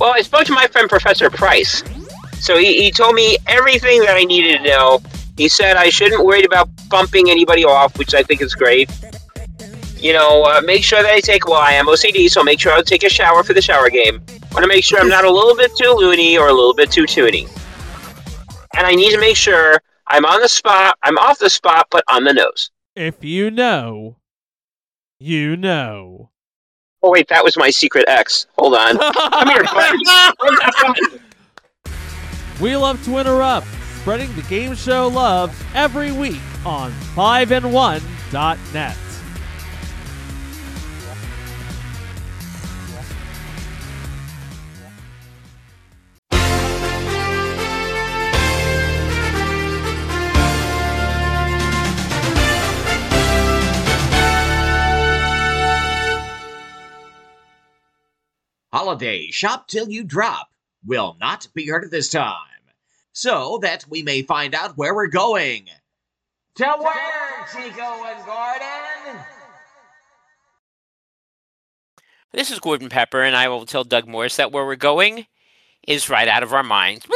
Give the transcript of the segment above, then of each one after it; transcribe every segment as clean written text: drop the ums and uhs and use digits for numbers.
Well, I spoke to my friend Professor Price. So he told me everything that I needed to know. He said I shouldn't worry about bumping anybody off, which I think is great. Make sure that I am OCD, so make sure I'll take a shower for the shower game. I want to make sure I'm not a little bit too loony or a little bit too toony. And I need to make sure I'm on the spot, I'm off the spot, but on the nose. If you know, you know. Oh, wait, that was my secret X. Hold on. Come here, buddy. We love to interrupt, spreading the game show love every week on 5and1.net. Holiday shop till you drop will not be heard this time, so that we may find out where we're going. To where, Chico and Gordon? This is Gordon Pepper, and I will tell Doug Morris that where we're going is right out of our minds.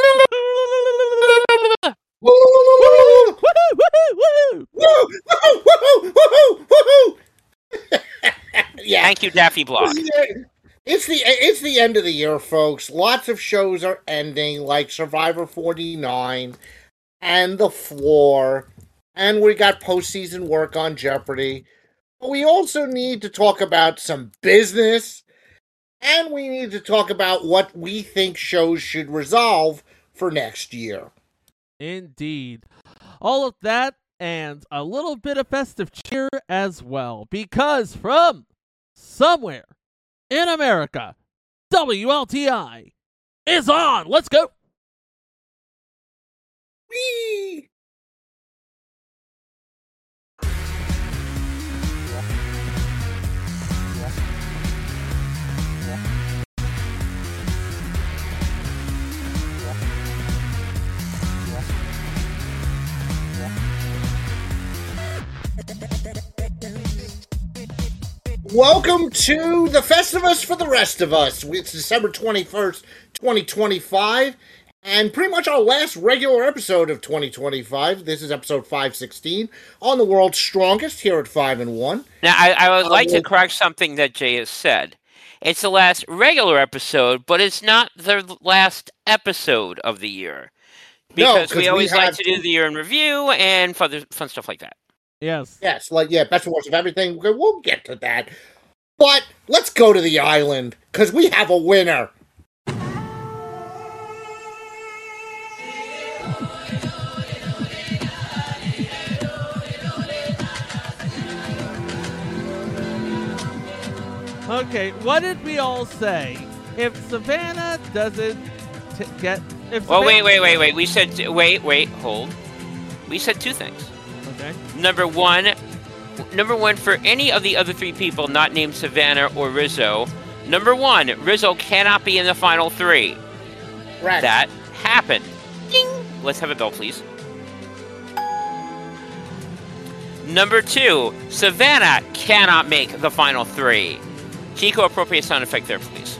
Yeah. Thank you, Daffy Block. It's the end of the year, folks. Lots of shows are ending, like Survivor 49 and The Floor, and we got postseason work on Jeopardy. But we also need to talk about some business, and we need to talk about what we think shows should resolve for next year. Indeed. All of that and a little bit of festive cheer as well, because from somewhere in America, WLTI is on. Let's go. Whee! Welcome to the Festivus for the rest of us. It's December 21st, 2025, and pretty much our last regular episode of 2025. This is episode 516 on the world's strongest here at 5 and 1. Now, I would like to correct something that Jay has said. It's the last regular episode, but it's not the last episode of the year. Because we always like to do the year in review and fun stuff like that. Yes. Yes, best and worst of everything. We'll get to that. But let's go to the island, because we have a winner. Okay, what did we all say? If Savannah doesn't get... Wait. We said... Wait, hold. We said two things. Okay. Number one, for any of the other three people not named Savannah or Rizzo, number one, Rizzo cannot be in the final three. Right. That happened. Ding! Let's have a bell, please. Number two, Savannah cannot make the final three. Chico, appropriate sound effect there, please.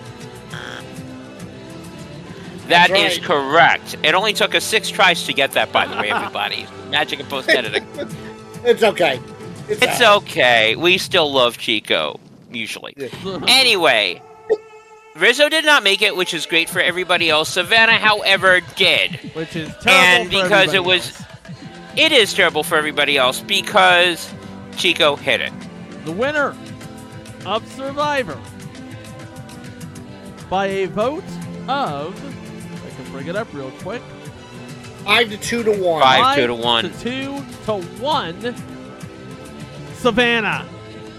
That is correct. It only took us 6 tries to get that, by the way, everybody. Magic of post-editing. It's okay. It's okay. We still love Chico, usually. Anyway, Rizzo did not make it, which is great for everybody else. Savannah, however, did. Which is terrible and for because everybody else. It is terrible for everybody else because Chico hit it. The winner of Survivor by a vote of... I can bring it up real quick. 5-2-1. 5-2-1. 2-1. Savannah.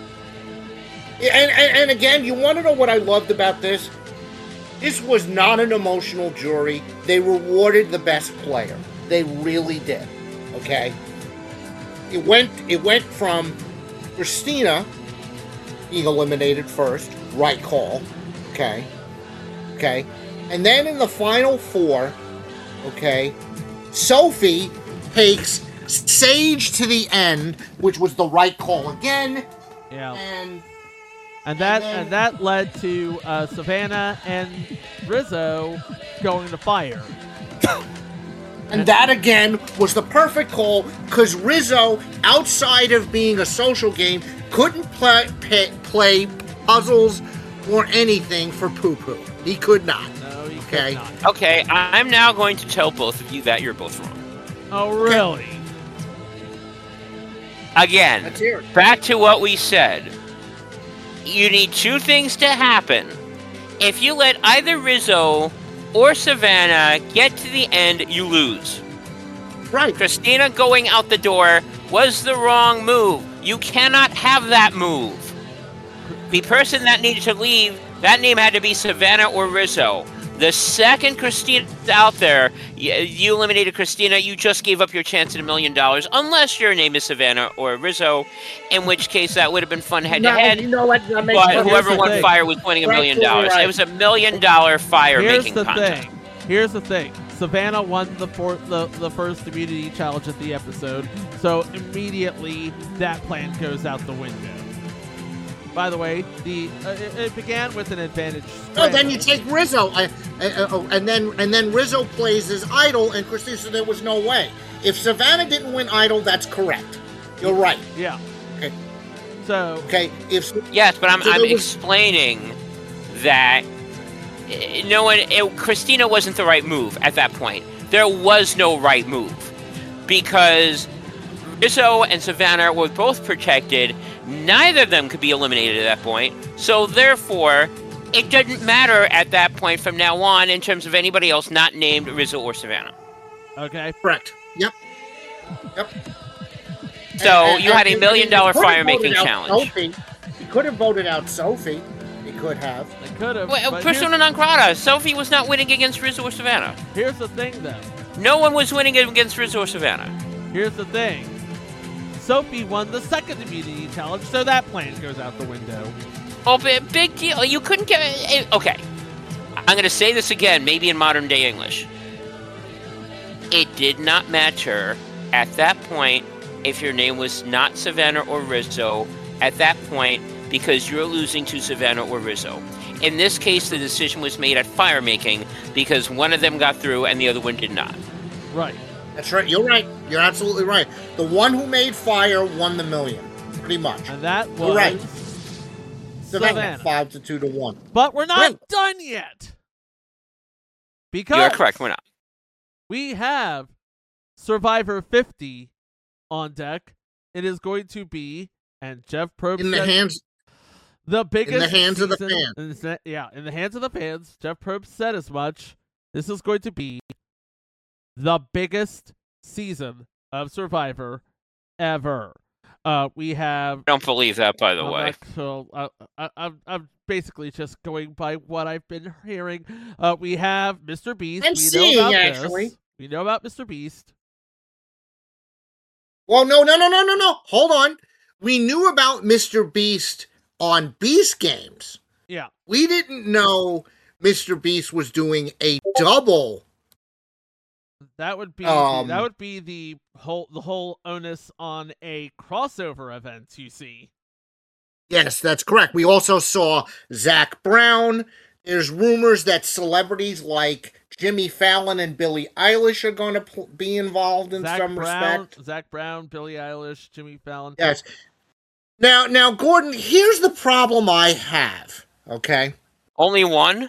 And again, you want to know what I loved about this? This was not an emotional jury. They rewarded the best player. They really did. Okay? It went from Christina being eliminated first. Right call. Okay? And then in the final 4, okay, Sophie takes Sage to the end, which was the right call again. Yeah. And And that led to Savannah and Rizzo going to fire. And that, again, was the perfect call, because Rizzo, outside of being a social game, couldn't play puzzles or anything for poo-poo. He could not. No, he could not. Okay, I'm now going to tell both of you that you're both wrong. Oh, really? Again, back to what we said. You need two things to happen. If you let either Rizzo or Savannah get to the end, you lose. Right. Christina going out the door was the wrong move. You cannot have that move. The person that needed to leave, that name had to be Savannah or Rizzo. The second Christina's out there, you eliminated Christina, you just gave up your chance at $1 million, unless your name is Savannah or Rizzo, in which case that would have been fun head-to-head. You know what? But whoever won fire was winning $1 million. Right. It was $1 million fire-making contest. Here's the thing. Savannah won the first immunity challenge at the episode, so immediately that plan goes out the window. By the way, it began with an advantage. No, then you take Rizzo, and then Rizzo plays as idol, and Christina said there was no way. If Savannah didn't win idol, that's correct. You're right. Yeah. Okay. So. Okay. Yes, but I'm explaining that Christina wasn't the right move at that point. There was no right move because Rizzo and Savannah were both protected. Neither of them could be eliminated at that point. So therefore, it doesn't matter at that point from now on in terms of anybody else not named Rizzo or Savannah. Okay. Correct. Yep. So you had $1 million fire-making challenge. He could have voted out Sophie. He could have. They could have. Well, persona non grata. Sophie was not winning against Rizzo or Savannah. Here's the thing, though. No one was winning against Rizzo or Savannah. Here's the thing. Sophie won the second immunity challenge, so that plan goes out the window. Oh, big deal. You couldn't get... Okay. I'm going to say this again, maybe in modern-day English. It did not matter at that point if your name was not Savannah or Rizzo at that point because you're losing to Savannah or Rizzo. In this case, the decision was made at fire-making because one of them got through and the other one did not. Right. That's right. You're right. You're absolutely right. The one who made fire won the $1 million, pretty much. And that was right. Savannah. 5 to 1. But we're not done yet. Because you're correct. We're not. We have Survivor 50 on deck. It is going to be, and Jeff Probst in the hands. The biggest in the hands season, of the fans. In the hands of the fans. Jeff Probst said as much. This is going to be the biggest season of Survivor ever. We have. I don't believe that, by the way. I'm basically just going by what I've been hearing. We have Mr. Beast. And seeing, actually. We know about Mr. Beast. Well, no. Hold on. We knew about Mr. Beast on Beast Games. Yeah. We didn't know Mr. Beast was doing a double. That would be the whole onus on a crossover event, you see. Yes, that's correct. We also saw Zach Brown. There's rumors that celebrities like Jimmy Fallon and Billie Eilish are going to be involved in some respect. Zach Brown, Billie Eilish, Jimmy Fallon. Yes. Now, Gordon, here's the problem I have, okay? Only one?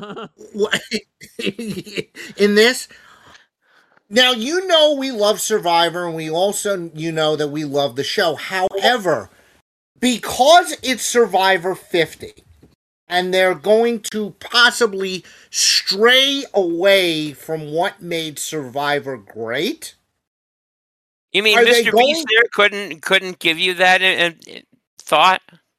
In this? Now, you know we love Survivor, and we also, that we love the show. However, because it's Survivor 50, and they're going to possibly stray away from what made Survivor great. You mean Mr. Beast there couldn't give you that thought?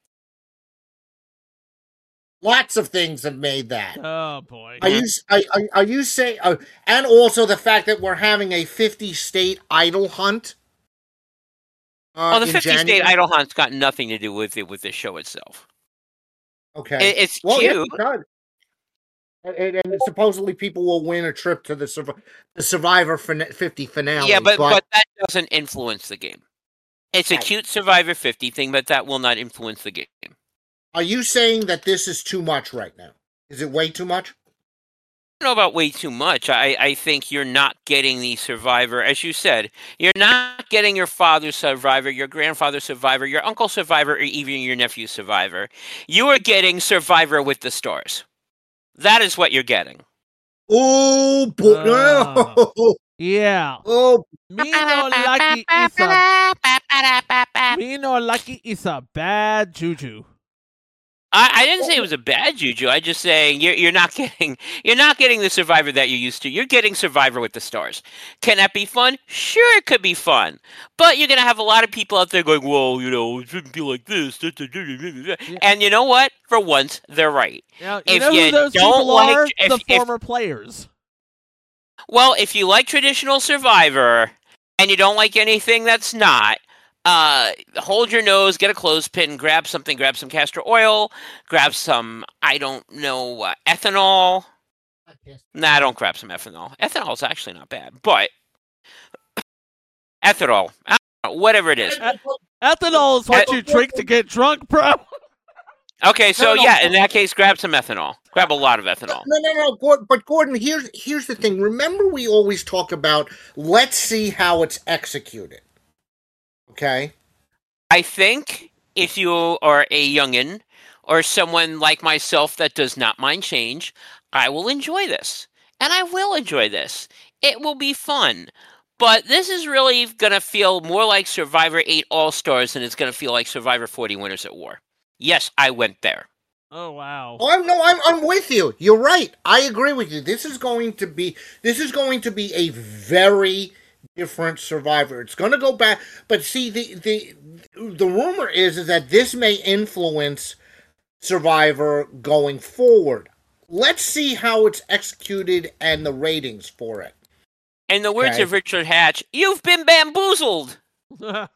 Lots of things have made that. Oh boy! Are you saying? And also the fact that we're having a 50-state idol hunt. The 50-state idol hunt's got nothing to do with the show itself. Okay, it's cute. And supposedly people will win a trip to the Survivor 50 finale. Yeah, but that doesn't influence the game. It's a cute Survivor 50 thing, but that will not influence the game. Are you saying that this is too much right now? Is it way too much? I don't know about way too much. I think you're not getting the Survivor, as you said. You're not getting your father's Survivor, your grandfather's Survivor, your uncle's Survivor, or even your nephew's Survivor. You are getting Survivor with the stars. That is what you're getting. Oh, boy. Yeah. Oh. Me no lucky is a bad juju. I didn't say it was a bad juju. I just saying you're not getting the Survivor that you're used to. You're getting Survivor with the stars. Can that be fun? Sure, it could be fun. But you're gonna have a lot of people out there going, "Well, it shouldn't be like this." Yeah. And you know what? For once, they're right. Now, you know who those people are? The former players. Well, if you like traditional Survivor and you don't like anything that's not, hold your nose, get a clothespin, grab some castor oil, grab some, I don't know, ethanol. Nah, don't grab some ethanol. Ethanol is actually not bad, but ethanol, whatever it is. Ethanol is what you drink to get drunk, bro. Okay, so in that case, grab some ethanol. Grab a lot of ethanol. No. But Gordon, here's the thing. Remember, we always talk about, let's see how it's executed. Okay. I think if you are a youngin' or someone like myself that does not mind change, I will enjoy this. And I will enjoy this. It will be fun. But this is really going to feel more like Survivor 8 All-Stars than it's going to feel like Survivor 40 Winners at War. Yes, I went there. Oh, wow. I'm with you. You're right. I agree with you. This is going to be a very different Survivor. It's going to go back, but see, the rumor is that this may influence Survivor going forward. Let's see how it's executed and the ratings for it. In the words of Richard Hatch, you've been bamboozled. I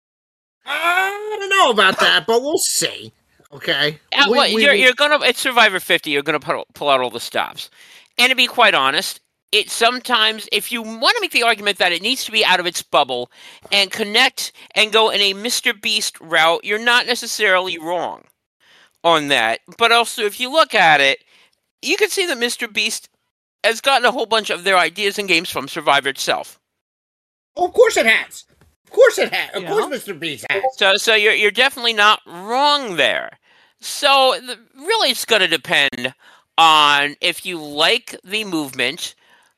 don't know about that, but we'll see. Okay. You're gonna, it's Survivor 50. You're gonna pull out all the stops, and to be quite honest, it sometimes, if you want to make the argument that it needs to be out of its bubble and connect and go in a Mr. Beast route, you're not necessarily wrong on that. But also, if you look at it, you can see that Mr. Beast has gotten a whole bunch of their ideas and games from Survivor itself. Oh, of course it has. Of course it has. Of course Mr. Beast has. So you're definitely not wrong there. So really it's going to depend on if you like the movement,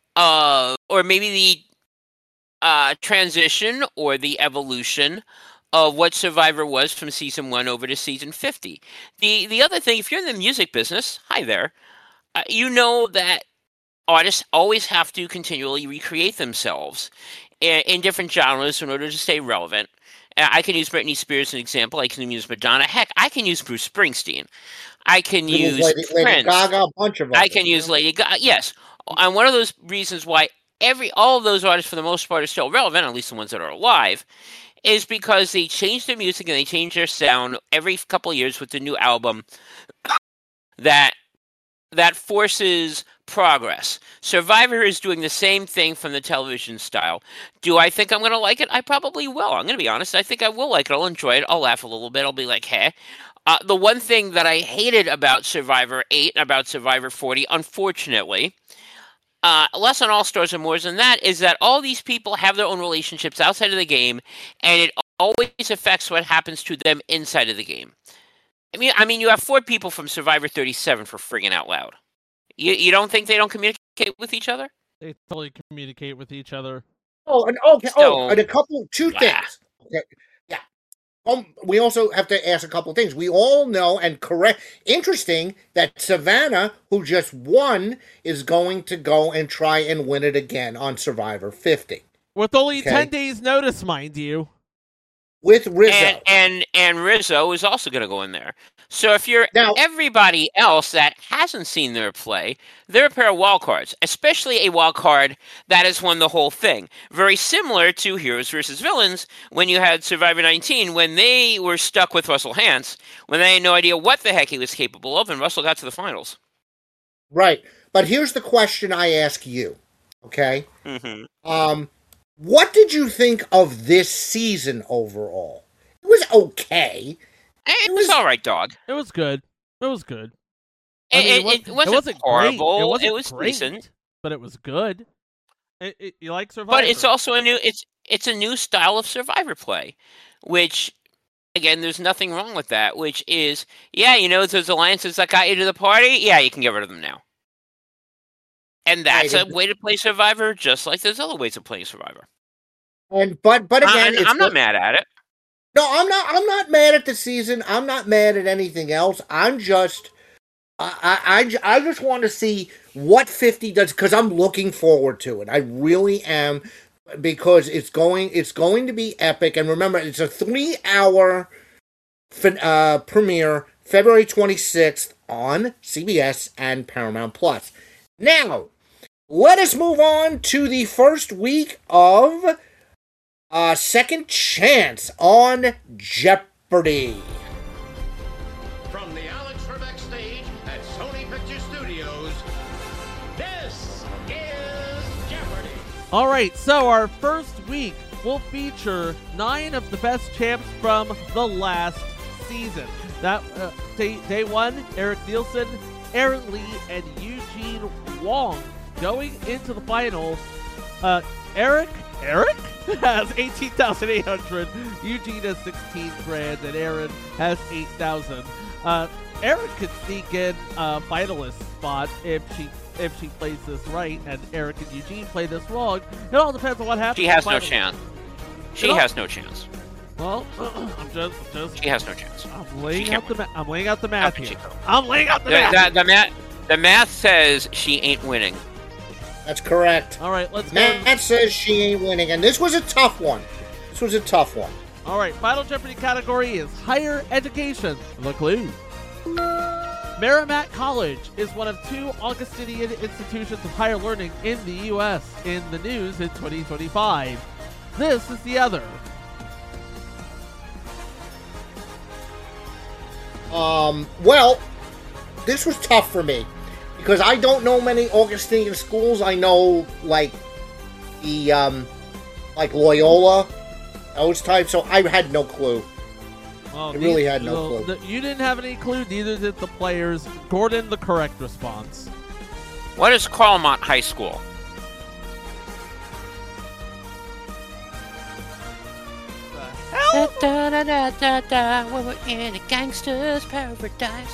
or maybe the transition or the evolution of what Survivor was from Season 1 over to Season 50. The other thing, if you're in the music business, hi there, you know that artists always have to continually recreate themselves in different genres in order to stay relevant. I can use Britney Spears as an example. I can use Madonna. Heck, I can use Bruce Springsteen. I can use Lady Gaga, a bunch of them. I can use Lady Gaga. Yes. And one of those reasons why all of those artists, for the most part, are still relevant, at least the ones that are alive, is because they change their music and they change their sound every couple of years with the new album that forces progress. Survivor is doing the same thing from the television style. Do I think I'm going to like it? I probably will. I'm going to be honest. I think I will like it. I'll enjoy it. I'll laugh a little bit. I'll be like, hey. The one thing that I hated about Survivor 8 and about Survivor 40, unfortunately, less on All-Stars and more than that, is that all these people have their own relationships outside of the game, and it always affects what happens to them inside of the game. I mean, you have 4 people from Survivor 37 for friggin' out loud. You don't think they don't communicate with each other? They totally communicate with each other. Oh, and okay. So, and two things. Okay. Yeah. We also have to ask a couple of things. We all know, and interesting, that Savannah, who just won, is going to go and try and win it again on Survivor 50. With only 10 days notice, mind you. With Rizzo. And Rizzo is also going to go in there. So if you're everybody else that hasn't seen their play, they're a pair of wild cards, especially a wild card that has won the whole thing. Very similar to Heroes versus Villains when you had Survivor 19, when they were stuck with Russell Hantz, when they had no idea what the heck he was capable of, and Russell got to the finals. Right. But here's the question I ask you, okay? Mm-hmm. What did you think of this season overall? It was okay. It was all right, dog. It was good. It was good. It wasn't horrible. It was great, decent, but it was good. You like Survivor, but it's also a new style of Survivor play, which, again, there's nothing wrong with that. Which is, those alliances that got you to the party, you can get rid of them now. And that's a way to play Survivor, just like there's other ways of playing Survivor. But again, I'm not mad at it. No, I'm not mad at the season. I'm not mad at anything else. I'm just, I just want to see what 50 does, because I'm looking forward to it. I really am, because it's going to be epic. And remember, it's a 3-hour premiere, February 26th on CBS and Paramount Plus. Now, let us move on to the first week of Second Chance on Jeopardy! From the Alex Trebek stage at Sony Pictures Studios, this is Jeopardy! All right, so our first week will feature 9 of the best champs from the last season. That day 1, Eric Nielsen, Aaron Lee, and Eugene Wong. Going into the final, Eric has 18,800, Eugene has 16 grand, and Aaron has 8,000. Eric could sneak in a finalist spot if she plays this right, and Eric and Eugene play this wrong. It all depends on what happens. She has no chance. She has no chance. Well, I'm just. She has no chance. I'm laying out the math here. I'm laying out the math. The math says she ain't winning. That's correct. All right, let's go. Matt says she ain't winning, and this was a tough one. All right, Final Jeopardy category is higher education. The clue. Merrimack College is one of 2 Augustinian institutions of higher learning in the U.S. in the news in 2025. This is the other. Well, this was tough for me, because I don't know many Augustinian schools. I know, like, the, like Loyola, those types, so I had no clue. Well, I really had no clue. You didn't have any clue, neither did the players. Gordon, the correct response. What is Carlmont High School? Hell? Da, da, da, da, da, we're in a gangster's paradise.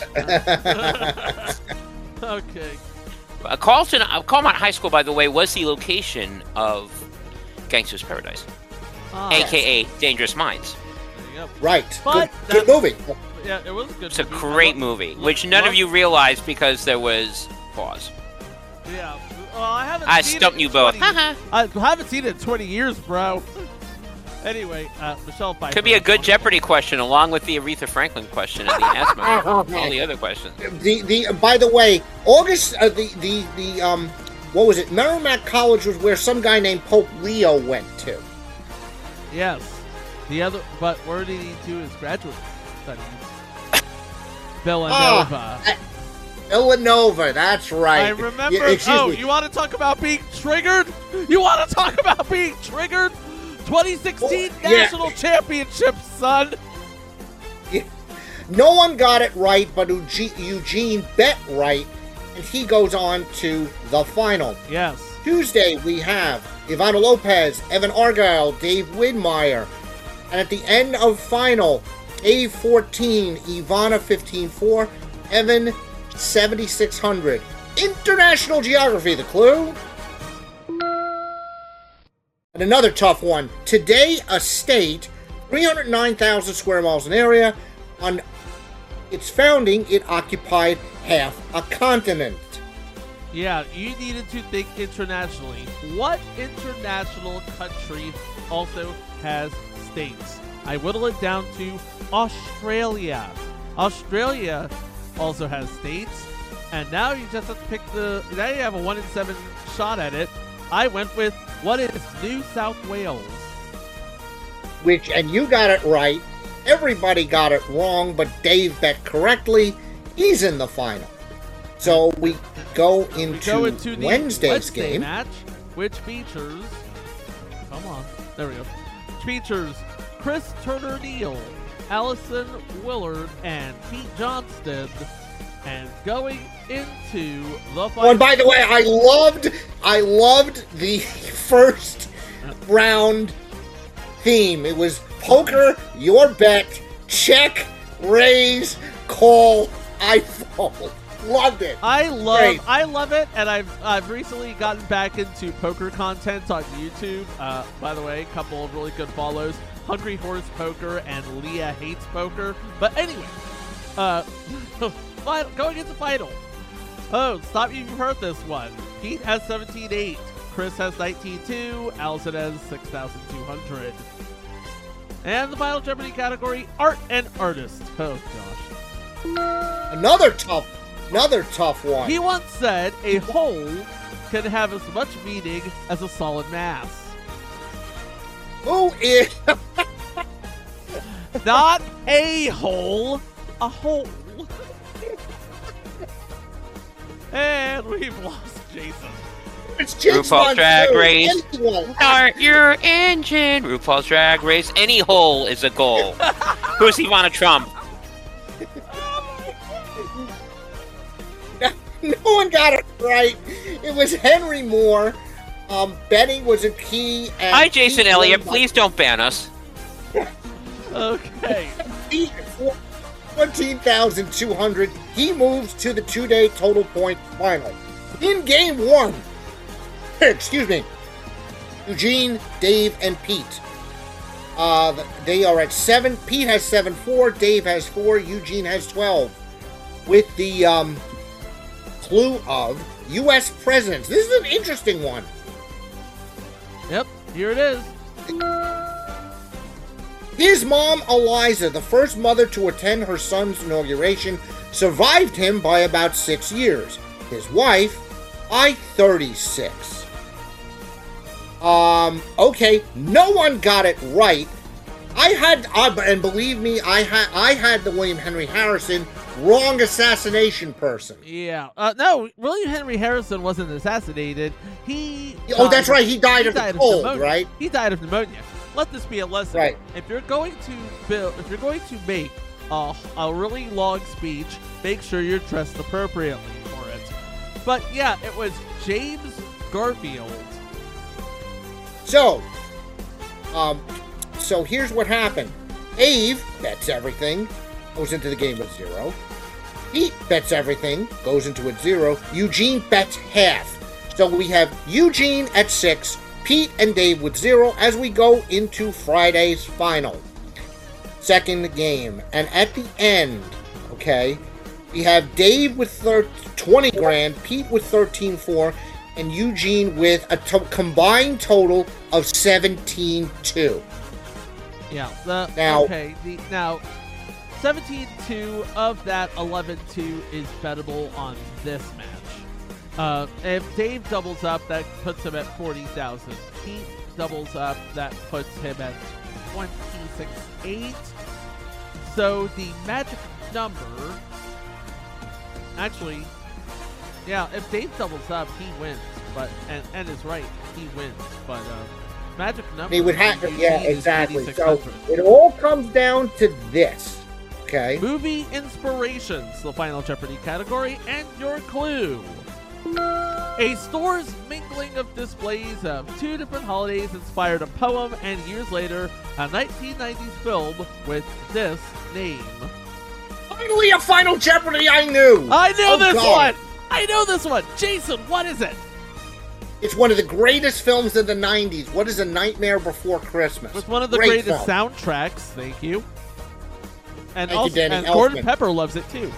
Okay. Carlmont High School, by the way, was the location of Gangster's Paradise, a.k.a. Dangerous Minds. There you go. Right. But good movie. Yeah, it was a good It's movie. a great movie, which none of you realized because there was pause. Yeah. Well, I stumped you both. I haven't seen it in 20 years, bro. Anyway, Michelle Pfeiffer. Could be a good Jeopardy question, along with the Aretha Franklin question and the asthma, all the other questions. By the way, August, what was it? Merrimack College was where some guy named Pope Leo went to. Yes. But where did he do his graduate studies? Villanova. Villanova, that's right. I remember. You want to talk about being triggered? 2016 National Championship, son. Yeah. No one got it right, but Eugene bet right, and he goes on to the final. Yes. Tuesday, we have Ivana Lopez, Evan Argyle, Dave Widmeyer. And at the end of final, Dave 14, Ivana 15-4, Evan 7,600. International Geography, the clue. And another tough one. Today, a state, 309,000 square miles in area. On its founding, it occupied half a continent. Yeah, you needed to think internationally. What international country also has states? I whittle it down to Australia. Australia also has states. And now you just have to pick now you have a 1 in 7 shot at it. I went with, what is New South Wales? And you got it right. Everybody got it wrong, but Dave bet correctly. He's in the final. So we go into the Wednesday's game. Match, which features... Come on. There we go. Which features Chris Turner-Neal, Allison Willard and Pete Johnston. And going into the final. Oh, and by the way, I loved the first round theme. It was poker, your bet, check, raise, call, I fold. Loved it. I love it, and I've recently gotten back into poker content on YouTube. By the way, a couple of really good follows: Hungry Horse Poker and Leah Hates Poker. But anyway, going into final. Oh, stop me if you've heard this one. Pete has 17.8. Chris has 19.2. Allison has 6,200. And the final Jeopardy category: Art and Artist. Oh gosh. Another tough one. He once said a whole can have as much meaning as a solid mass. Who is... Not a hole, a hole. And we've lost Jason. It's James RuPaul's Drag Race. Anyone. Start your engine. RuPaul's Drag Race. Any hole is a goal. Who's Ivana Trump? No one got it right. It was Henry Moore. Benny was a key. And Hi, Jason Elliott. Please don't ban us. Okay. 14,200. He moves to the 2-day total point final. In game one, excuse me, Eugene, Dave, and Pete. They are at 7. Pete has 7-4. Dave has 4. Eugene has 12. With the clue of U.S. presidents. This is an interesting one. Yep, here it is. His mom, Eliza, the first mother to attend her son's inauguration, survived him by about 6 years. His wife, I-36. Okay, no one got it right. I had, and believe me, I had the William Henry Harrison wrong assassination person. Yeah. No, William Henry Harrison wasn't assassinated. Oh, that's right. He died of the cold, pneumonia. right? He died of pneumonia. Let this be a lesson. Right. If you're going to make a really long speech, make sure you're dressed appropriately for it. But yeah, it was James Garfield. So here's what happened. Dave bets everything, goes into the game with 0. Pete bets everything, goes into it 0. Eugene bets half. So we have Eugene at 6, Pete and Dave with 0 as we go into Friday's final. Second game. And at the end, okay, we have Dave with 20 grand, Pete with 13.4, and Eugene with a combined total of 17.2. Yeah. Now 17-2 of that 11-2 is bettable on this match. If Dave doubles up, that puts him at 40,000. Pete doubles up, that puts him at 26.8. So the magic number, actually, yeah, if Dave doubles up, he wins. But and is right, he wins. But magic number, he would have to, yeah, exactly. So it all comes down to this. Okay. Movie inspirations, the final Jeopardy category, and your clue. A store's mingling of displays of 2 different holidays inspired a poem, and years later, a 1990s film with this name. Finally, a final Jeopardy I knew! I knew this God. one! I know this one! Jason, what is it? It's one of the greatest films of the 90s. What is A Nightmare Before Christmas? With one of the Great greatest film. soundtracks, thank you. And Thank you, Danny and Gordon Elfman. Pepper loves it too.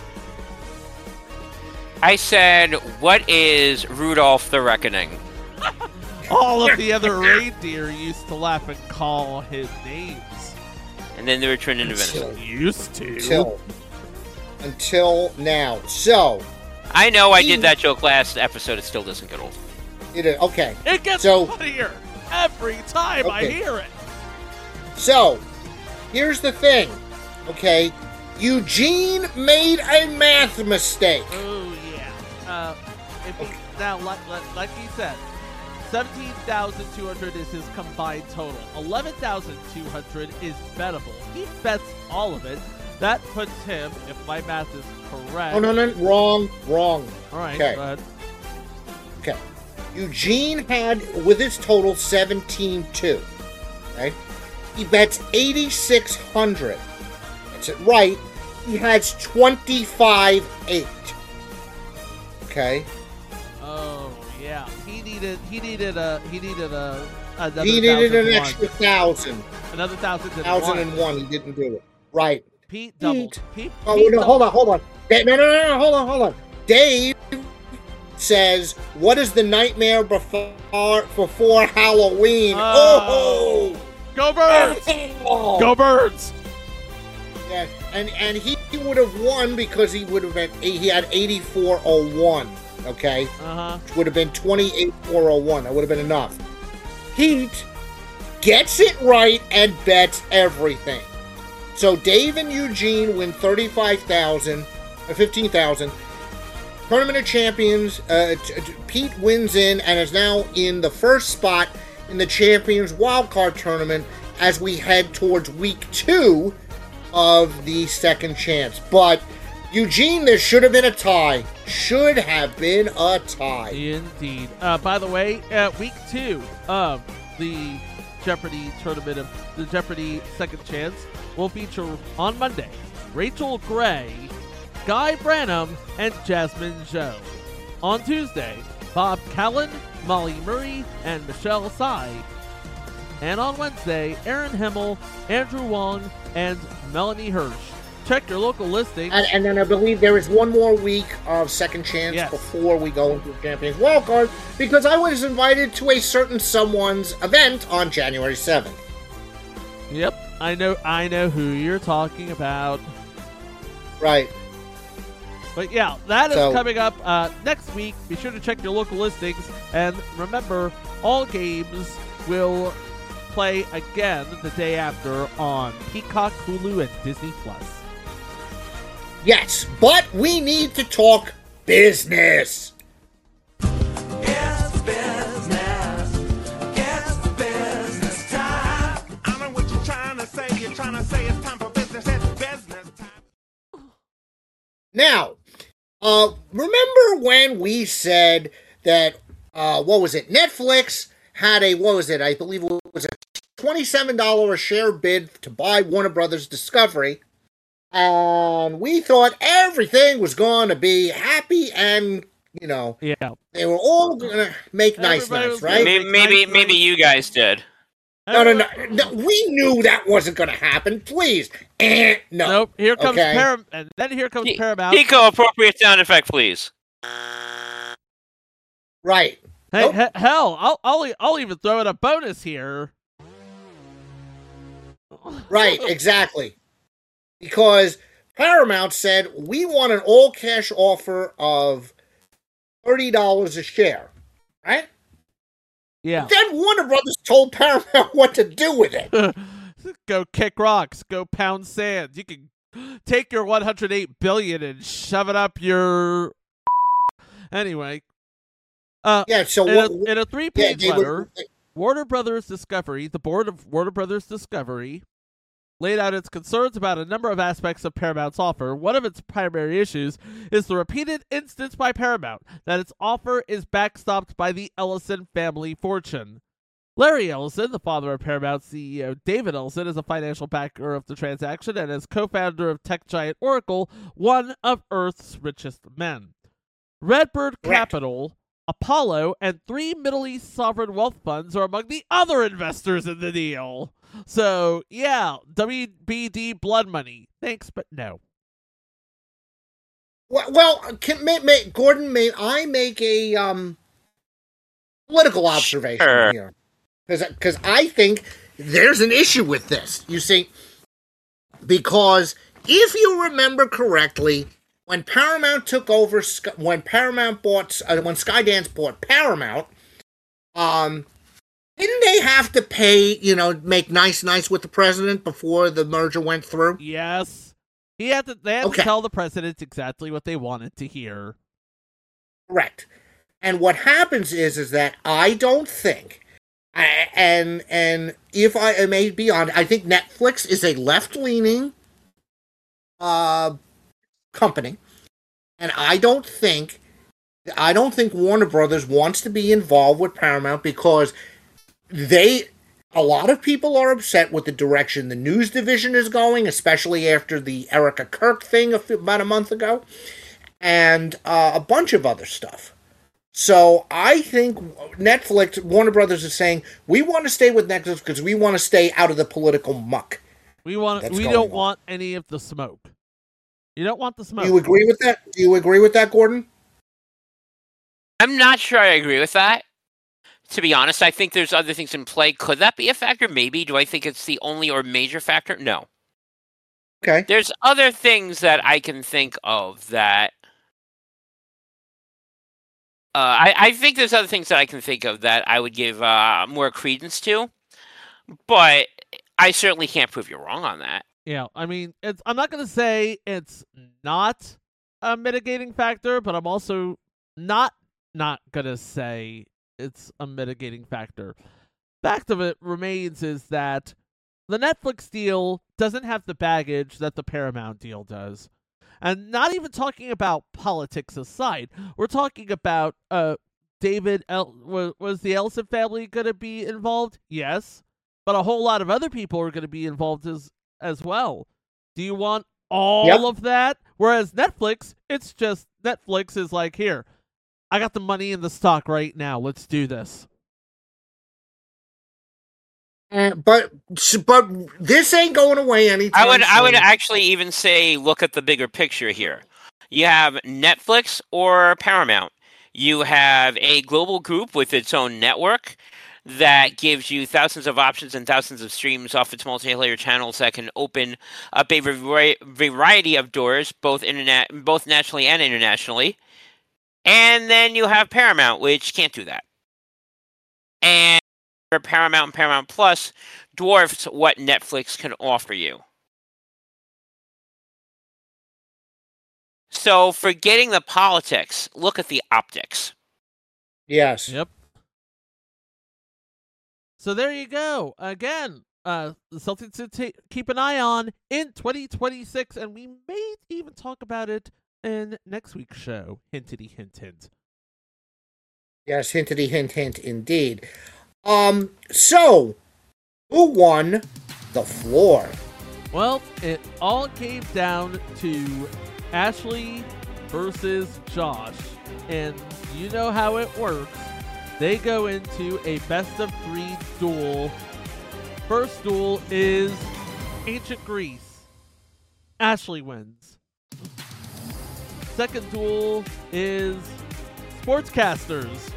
I said, what is Rudolph the Reckoning? All of the other reindeer used to laugh and call his names. And then they were turned into venison. Used to. Until now. So. I know I did that joke last episode. It still doesn't get old. Okay. It gets So- funnier every time I Okay. hear it. So, here's the thing. Okay. Eugene made a math mistake. Oh yeah. Now, like you said, 17,200 is his combined total. 11,200 is bettable. He bets all of it. That puts him, if my math is correct. Oh, no, wrong. All right, okay. Go ahead. Okay. Eugene had, with his total, 17,200. Okay? He bets 8,600. That's it right. He has 25,800. Okay? Oh, yeah. He needed an extra 1,000. Another 1,000. 1,001. He didn't do it. Right. Pete doubled. Pete no, doubled. hold on. No, hold on. Dave says, what is the nightmare before Halloween? Oh! Go Birds! Go Birds! Yeah, and he would have won because he had 8401, okay? Which would have been 28,401. That would have been enough. Pete gets it right and bets everything. So Dave and Eugene win 15,000. Tournament of Champions, Pete wins in and is now in the first spot in the Champions Wildcard Tournament as we head towards week 2 of the second chance. But Eugene, there should have been a tie. Should have been a tie. Indeed. By the way, week 2 of the Jeopardy tournament of the Jeopardy second chance will feature on Monday Rachel Gray, Guy Branum, and Jasmine Zhou. On Tuesday, Bob Callan, Molly Murray, and Michelle Tsai. And on Wednesday, Aaron Himmel, Andrew Wong, and Melanie Hirsch. Check your local listings. And then I believe there is one more week of second chance before we go into the Champions Wildcard, because I was invited to a certain someone's event on January 7th. Yep, I know who you're talking about. Right. But yeah, that is coming up next week. Be sure to check your local listings. And remember, all games will play again the day after on Peacock, Hulu, and Disney+. Yes, but we need to talk business. It's business. It's business time. I know what you're trying to say. You're trying to say it's time for business. It's business time. Now, remember when we said that, Netflix had I believe it was a $27 a share bid to buy Warner Brothers Discovery, and we thought everything was going to be happy and, they were all going to make nice, right? Maybe you guys did. No, we knew that wasn't going to happen. Please. No. Nope. Here comes Paramount. And then here comes Paramount. Pico, appropriate sound effect, please. Right. Hey, nope. Hell, I'll even throw in a bonus here. Right, exactly. Because Paramount said, we want an all-cash offer of $30 a share. Right? Yeah. Then Warner Brothers told Paramount what to do with it. Go kick rocks. Go pound sand. You can take your $108 billion and shove it up your. Anyway. So in a 3-page letter, Warner Brothers Discovery, the board of Warner Brothers Discovery, laid out its concerns about a number of aspects of Paramount's offer. One of its primary issues is the repeated instance by Paramount that its offer is backstopped by the Ellison family fortune. Larry Ellison, the father of Paramount CEO David Ellison, is a financial backer of the transaction and is co-founder of tech giant Oracle, one of Earth's richest men. Redbird Capital, Apollo, and 3 Middle East sovereign wealth funds are among the other investors in the deal. So, yeah, WBD blood money. Thanks, but no. Well, Gordon, may I make a political observation here? Because I think there's an issue with this, you see. Because if you remember correctly, when Paramount took over, when Skydance bought Paramount, didn't they have to pay, make nice with the president before the merger went through? Yes. They had to tell the president exactly what they wanted to hear. Correct. And what happens is that I don't think, and if I may be on, I think Netflix is a left-leaning company, and I don't think Warner Brothers wants to be involved with Paramount because a lot of people are upset with the direction the news division is going, especially after the Erica Kirk thing about a month ago, and a bunch of other stuff. So I think Warner Brothers is saying, we want to stay with Netflix because we want to stay out of the political muck. We don't want any of the smoke. You don't want the smoke. Do you agree with that? Do you agree with that, Gordon? I'm not sure I agree with that. To be honest, I think there's other things in play. Could that be a factor? Maybe. Do I think it's the only or major factor? No. Okay. There's other things that I can think of that... I think there's other things that I can think of that I would give more credence to, but I certainly can't prove you wrong on that. Yeah, I mean, I'm not going to say it's not a mitigating factor, but I'm also not going to say it's a mitigating factor. Fact of it remains is that the Netflix deal doesn't have the baggage that the Paramount deal does. And not even talking about politics aside, we're talking about was the Ellison family going to be involved? Yes. But a whole lot of other people are going to be involved as well. Do you want all of that? Whereas Netflix, it's just Netflix is like, here, I got the money in the stock right now. Let's do this. But this ain't going away anytime soon. I would actually even say look at the bigger picture here. You have Netflix or Paramount. You have a global group with its own network that gives you thousands of options and thousands of streams off its multi-layer channels that can open up a variety of doors, both nationally and internationally. And then you have Paramount, which can't do that. And Paramount and Paramount Plus dwarfs what Netflix can offer you. So, forgetting the politics, look at the optics. Yes. Yep. So there you go. Again, something to keep an eye on in 2026, and we may even talk about it in next week's show. Hintity hint hint. Yes, hintity hint hint indeed. So, who won the floor? Well, it all came down to Ashley versus Josh. And you know how it works. They go into a best-of-3 duel. First duel is Ancient Greece. Ashley wins. Second duel is Sportscasters.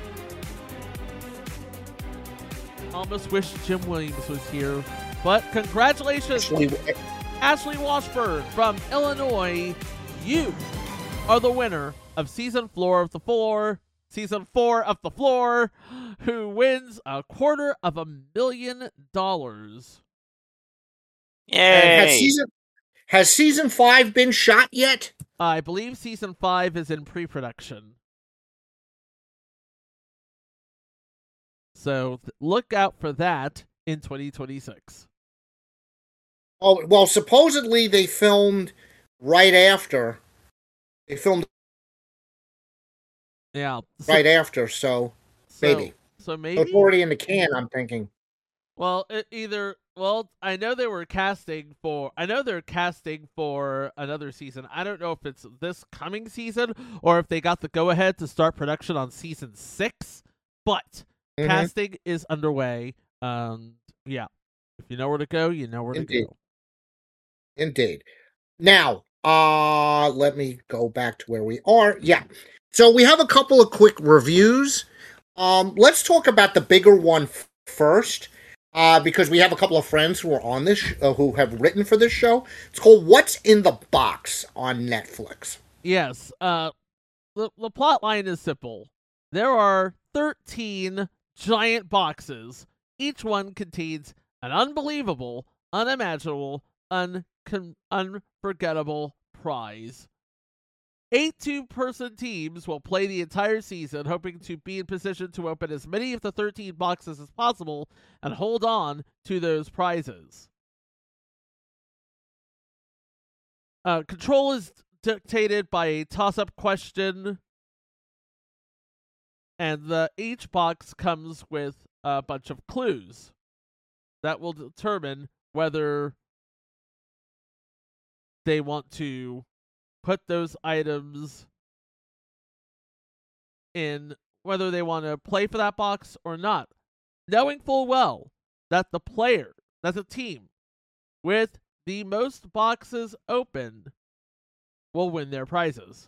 Almost wish Jim Williams was here. But congratulations, Ashley Washburn from Illinois. You are the winner of Season 4 of the Floor, who wins $250,000. Yay! Has Season 5 been shot yet? I believe Season 5 is in pre-production. So look out for that in 2026. Oh, well, supposedly they filmed right after. They filmed right after, so maybe. So maybe it's already in the can, I'm thinking. Well, I know they're casting for another season. I don't know if it's this coming season or if they got the go-ahead to start production on season 6, but casting is underway. Yeah. If you know where to go, you know where to go. Indeed. Now, let me go back to where we are. Yeah. So we have a couple of quick reviews. Let's talk about the bigger one first, because we have a couple of friends who are on this, who have written for this show. It's called What's in the Box on Netflix. Yes. The plot line is simple. There are 13 giant boxes. Each one contains an unbelievable, unimaginable, unforgettable prize. 8 two-person teams will play the entire season, hoping to be in position to open as many of the 13 boxes as possible and hold on to those prizes. Control is dictated by a toss-up question, and each box comes with a bunch of clues that will determine whether they want to put those items in, whether they want to play for that box or not, knowing full well that the team with the most boxes open will win their prizes.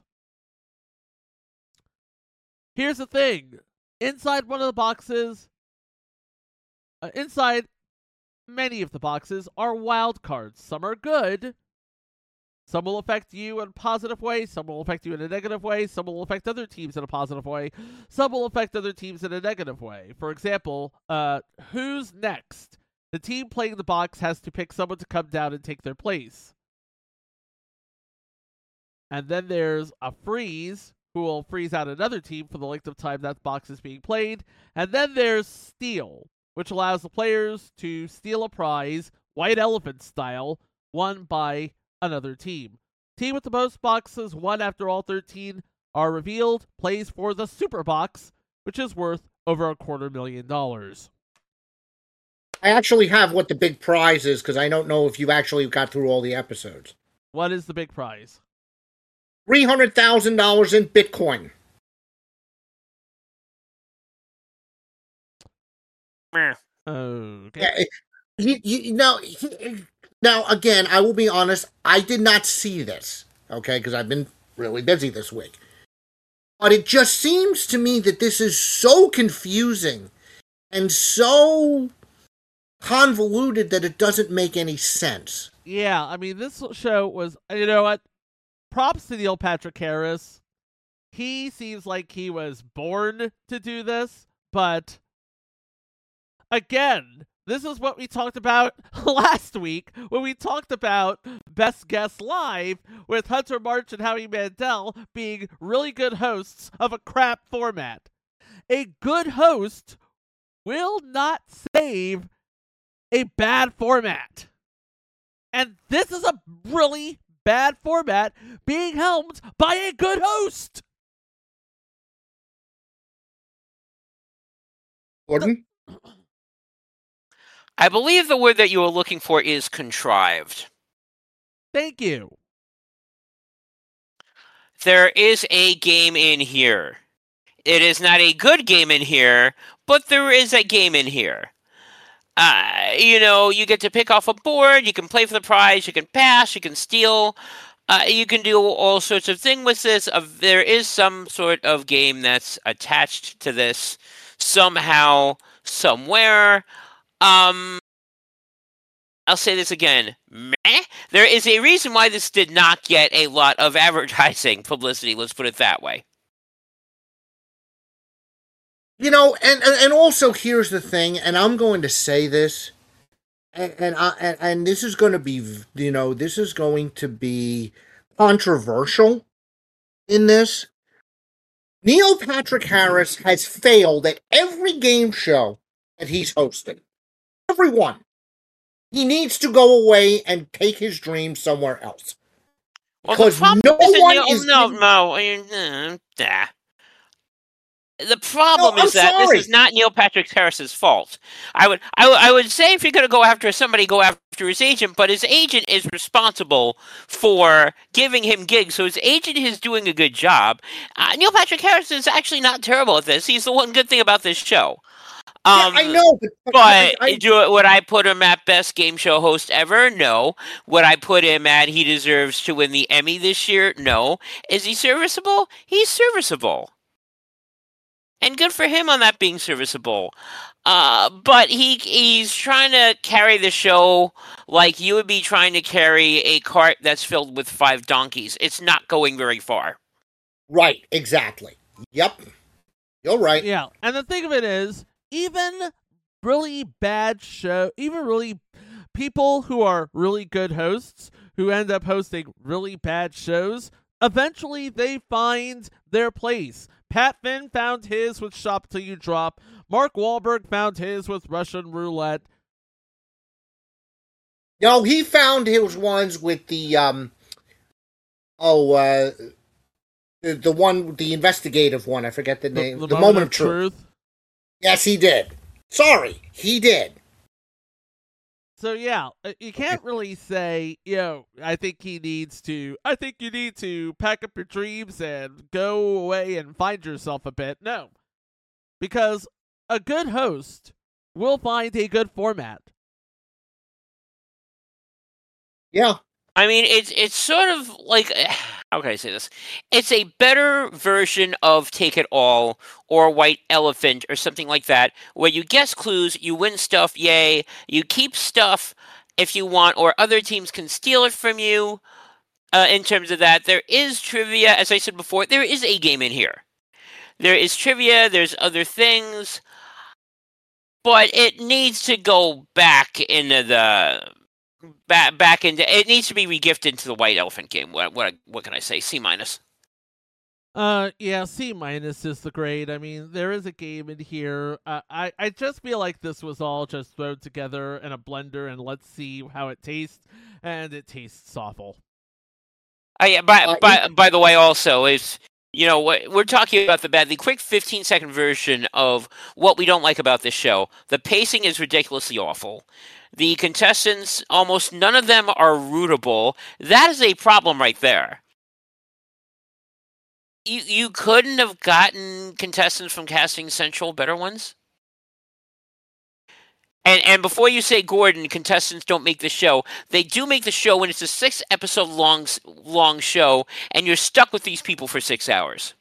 Here's the thing. Inside one of the boxes, inside many of the boxes are wild cards. Some are good. Some will affect you in a positive way. Some will affect you in a negative way. Some will affect other teams in a positive way. Some will affect other teams in a negative way. For example, who's next? The team playing the box has to pick someone to come down and take their place. And then there's a freeze, who will freeze out another team for the length of time that box is being played. And then there's steal, which allows the players to steal a prize, white elephant style, won by another team. Team with the most boxes won after all 13 are revealed plays for the super box, which is worth over $250,000. I actually have what the big prize is, because I don't know if you actually got through all the episodes. What is the big prize? $300,000 in Bitcoin. Okay. Now, again, I will be honest, I did not see this, okay, because I've been really busy this week. But it just seems to me that this is so confusing and so convoluted that it doesn't make any sense. Yeah, I mean, this show was, you know what? Props to Neil Patrick Harris. He seems like he was born to do this, but again, this is what we talked about last week when we talked about Best Guest Live with Hunter March and Howie Mandel being really good hosts of a crap format. A good host will not save a bad format. And this is a really bad format being helmed by a good host. Gordon? I believe the word that you were looking for is contrived. Thank you. There is a game in here. It is not a good game in here, but there is a game in here. You get to pick off a board, you can play for the prize, you can pass, you can steal, you can do all sorts of things with this. There is some sort of game that's attached to this somehow, somewhere. I'll say this again. Meh. There is a reason why this did not get a lot of advertising publicity, let's put it that way. And also here's the thing, and I'm going to say this, and this is going to be, this is going to be controversial in this. Neil Patrick Harris has failed at every game show that he's hosted. Everyone. He needs to go away and take his dream somewhere else. Well, because the no one is... The problem is that this is not Neil Patrick Harris's fault. I would say if you're going to go after somebody, go after his agent, but his agent is responsible for giving him gigs, so his agent is doing a good job. Neil Patrick Harris is actually not terrible at this. He's the one good thing about this show. I know, but would I put him at best game show host ever? No. Would I put him at he deserves to win the Emmy this year? No. Is he serviceable? He's serviceable. And good for him on that being serviceable. But he's trying to carry the show like you would be trying to carry a cart that's filled with 5 donkeys. It's not going very far. Right, exactly. Yep. You're right. Yeah, and the thing of it is, even really bad people who are really good hosts, who end up hosting really bad shows, eventually they find their place. Pat Finn found his with Shop Till You Drop. Mark Wahlberg found his with Russian Roulette. No, he found his ones with the one, the investigative one. I forget the name. The Moment of Truth. Yes, he did. Sorry, he did. So yeah, you can't really say, I think you need to pack up your dreams and go away and find yourself a bit. No. Because a good host will find a good format. Yeah. I mean, it's sort of like, how can I say this? It's a better version of Take It All or White Elephant or something like that, where you guess clues, you win stuff, yay, you keep stuff if you want, or other teams can steal it from you. In terms of that, there is trivia, as I said before, there is a game in here. There is trivia, there's other things, but it needs to go back into the... Back into it needs to be regifted to the White Elephant game. What can I say? C-. Yeah, C- is the grade. I mean, there is a game in here. I just feel like this was all just thrown together in a blender and let's see how it tastes, and it tastes awful. Yeah. By the way, also is we're talking about the quick 15-second version of what we don't like about this show. The pacing is ridiculously awful. The contestants, almost none of them are rootable. That is a problem right there. You couldn't have gotten contestants from Casting Central better ones? And before you say, Gordon, contestants don't make the show, they do make the show when it's a 6-episode long show, and you're stuck with these people for 6 hours.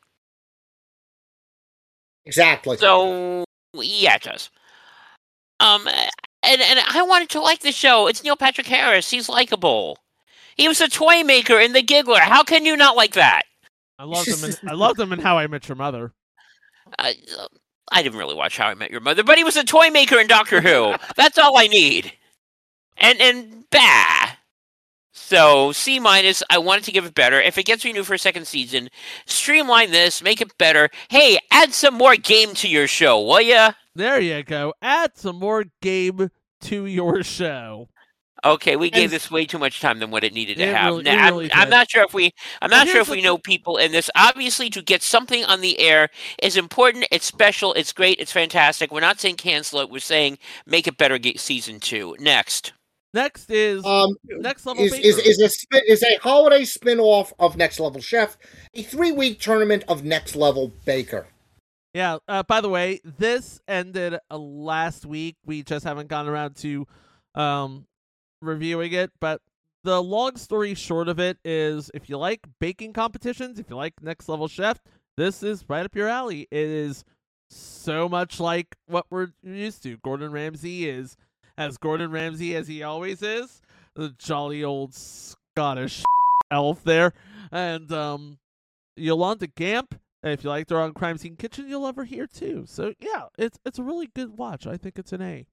Exactly. So, yeah, it does. And I wanted to like the show. It's Neil Patrick Harris. He's likable. He was a toy maker in The Giggler. How can you not like that? I loved him in How I Met Your Mother. I didn't really watch How I Met Your Mother, but he was a toy maker in Doctor Who. That's all I need. And bah. So, C-. I wanted to give it better. If it gets renewed for a second season, streamline this, make it better. Hey, add some more game to your show, will ya? There you go. Add some more game to your show. Okay, we gave this way too much time than what it needed to have. Really I'm not sure if we know people in this. Obviously, to get something on the air is important. It's special. It's great. It's fantastic. We're not saying cancel it. We're saying make it better. Get season 2 next. Next is Next Level Baker. Is a holiday spin-off of Next Level Chef, a 3-week tournament of Next Level Baker. Yeah, by the way, this ended last week. We just haven't gotten around to reviewing it, but the long story short of it is, if you like baking competitions, if you like Next Level Chef, this is right up your alley. It is so much like what we're used to. Gordon Ramsay is as Gordon Ramsay as he always is, the jolly old Scottish elf there, and Yolanda Gamp. If you like her on Crime Scene Kitchen, you'll love her here too. So yeah, it's a really good watch. I think it's an A.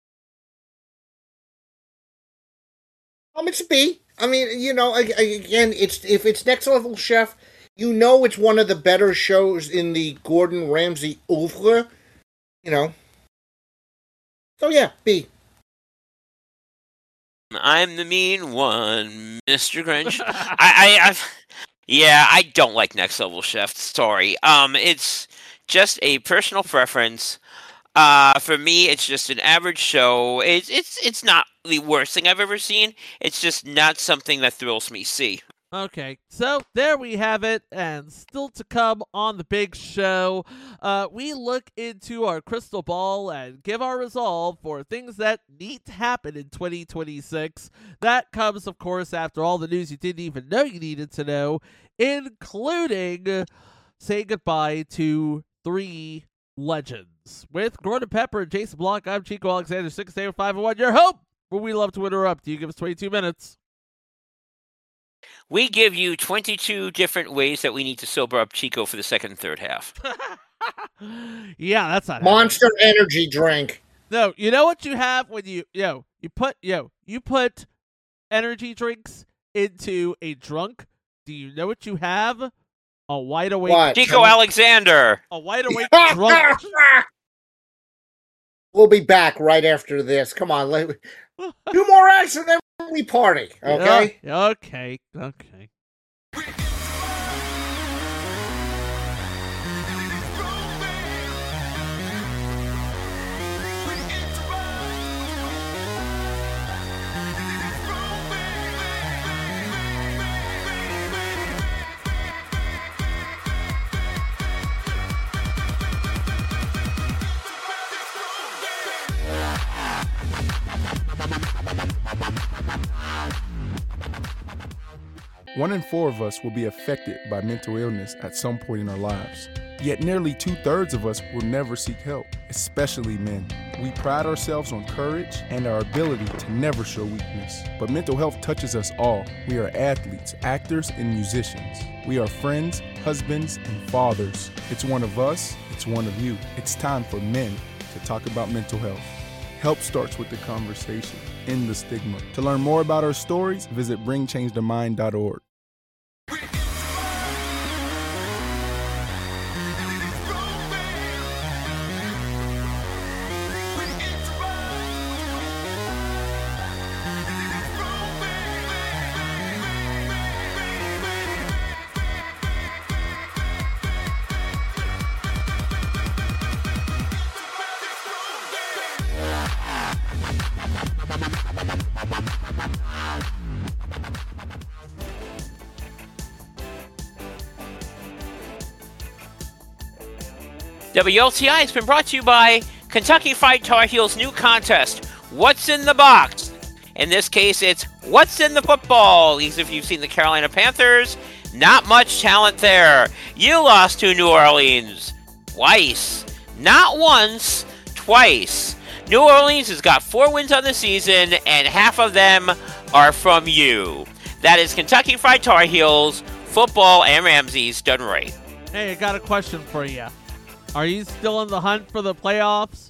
It's a B. I mean, again, if it's Next Level Chef, it's one of the better shows in the Gordon Ramsay oeuvre. So yeah, B. I'm the mean one, Mr. Grinch. I don't like Next Level Chef. Sorry. It's just a personal preference. For me, it's just an average show. It's not the worst thing I've ever seen. It's just not something that thrills me. See. Okay, so there we have it, and still to come on the big show, we look into our crystal ball and give our resolve for things that need to happen in 2026. That comes, of course, after all the news you didn't even know you needed to know, including saying goodbye to 3 legends. With Gordon Pepper and Jason Blanc, I'm Chico Alexander, 68501, your hope, where we love to interrupt. You give us 22 minutes. We give you 22 different ways that we need to sober up Chico for the second and third half. Yeah, that's not Monster Energy drink. No, you know what you have when you put energy drinks into a drunk Do you know what you have? A wide awake What? Chico Alexander. A wide awake drunk. We'll be back right after this. Come on, do more action, then we party. Okay. Yeah, okay. One in 4 of us will be affected by mental illness at some point in our lives. Yet nearly 2/3 of us will never seek help, especially men. We pride ourselves on courage and our ability to never show weakness. But mental health touches us all. We are athletes, actors, and musicians. We are friends, husbands, and fathers. It's one of us, it's one of you. It's time for men to talk about mental health. Help starts with the conversation. End the stigma. To learn more about our stories, visit bringchangetomind.org. WLTI has been brought to you by Kentucky Fried Tar Heels' new contest, What's in the Box? In this case, it's What's in the Football? Because if you've seen the Carolina Panthers, not much talent there. You lost to New Orleans twice. Not once, twice. New Orleans has got 4 wins on the season, and half of them are from you. That is Kentucky Fried Tar Heels, football, and Ramsey's done right. Hey, I got a question for you. Are you still in the hunt for the playoffs?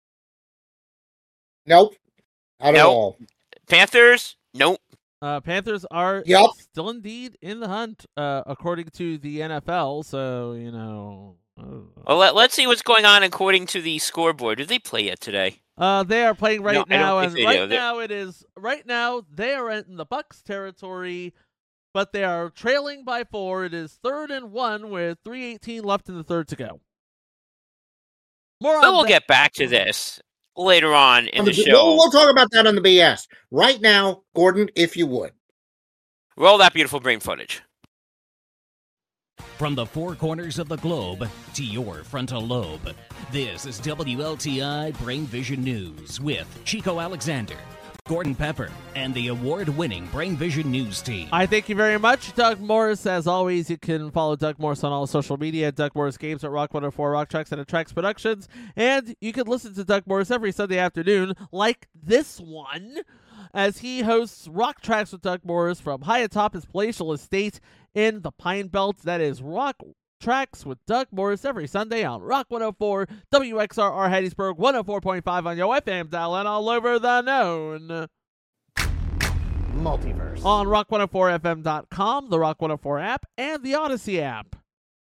Nope. Not at all. Panthers? Nope. Panthers are still indeed in the hunt, according to the NFL. So, you know. Well, let's see what's going on according to the scoreboard. Did they play yet today? They are playing right now, and right now they are in the Bucs territory, but they are trailing by 4. It is 3rd and 1 with 3:18 left in the third to go. We'll get back to this later on in the show. We'll talk about that on the BS. Right now, Gordon, if you would. Roll that beautiful brain footage. From the 4 corners of the globe to your frontal lobe, this is WLTI Brain Vision News with Chico Alexander, Gordon Pepper, and the award-winning Brain Vision News team. I thank you very much, Doug Morris. As always, you can follow Doug Morris on all social media, Doug Morris Games at Rock 104, Rock Tracks, and Attracts Productions. And you can listen to Doug Morris every Sunday afternoon, like this one, as he hosts Rock Tracks with Doug Morris from high atop his palatial estate in the Pine Belt. That is Rock Tracks with Doug Morris every Sunday on Rock 104, WXRR Hattiesburg, 104.5 on your FM dial, and all over the known multiverse on rock104fm.com, the Rock 104 app, and the Odyssey app.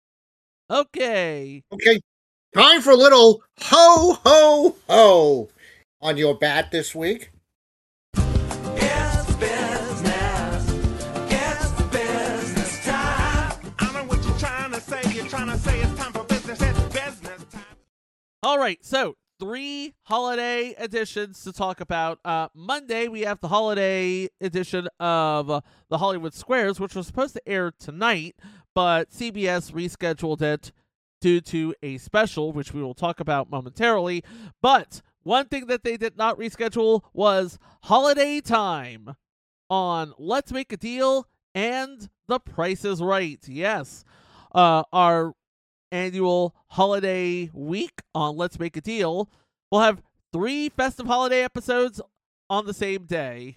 Okay. Time for a little ho, ho, ho on your bat this week. All right, so 3 holiday editions to talk about. Monday, we have the holiday edition of the Hollywood Squares, which was supposed to air tonight, but CBS rescheduled it due to a special, which we will talk about momentarily. But one thing that they did not reschedule was Holiday Time on Let's Make a Deal and The Price is Right. Yes, our annual holiday week on Let's Make a Deal. We'll have 3 festive holiday episodes on the same day.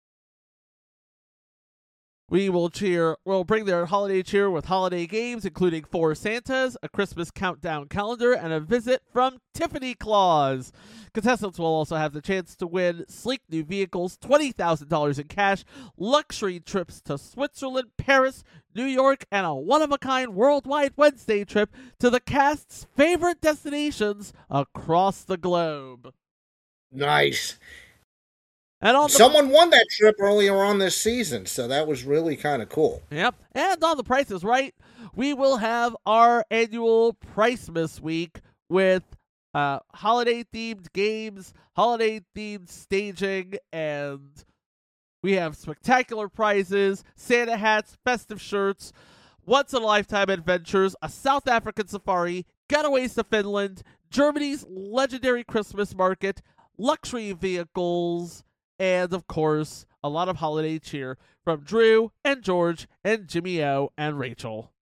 We'll bring their holiday cheer with holiday games, including 4 Santas, a Christmas countdown calendar, and a visit from Tiffany Claus. Contestants will also have the chance to win sleek new vehicles, $20,000 in cash, luxury trips to Switzerland, Paris, New York, and a one-of-a-kind worldwide Wednesday trip to the cast's favorite destinations across the globe. Nice. And someone won that trip earlier on this season, so that was really kind of cool. Yep. And on The Price is Right, we will have our annual Pricemas week with holiday-themed games, holiday-themed staging, and we have spectacular prizes, Santa hats, festive shirts, once-in-a-lifetime adventures, a South African safari, getaways to Finland, Germany's legendary Christmas market, luxury vehicles, and, of course, a lot of holiday cheer from Drew and George and Jimmy O and Rachel.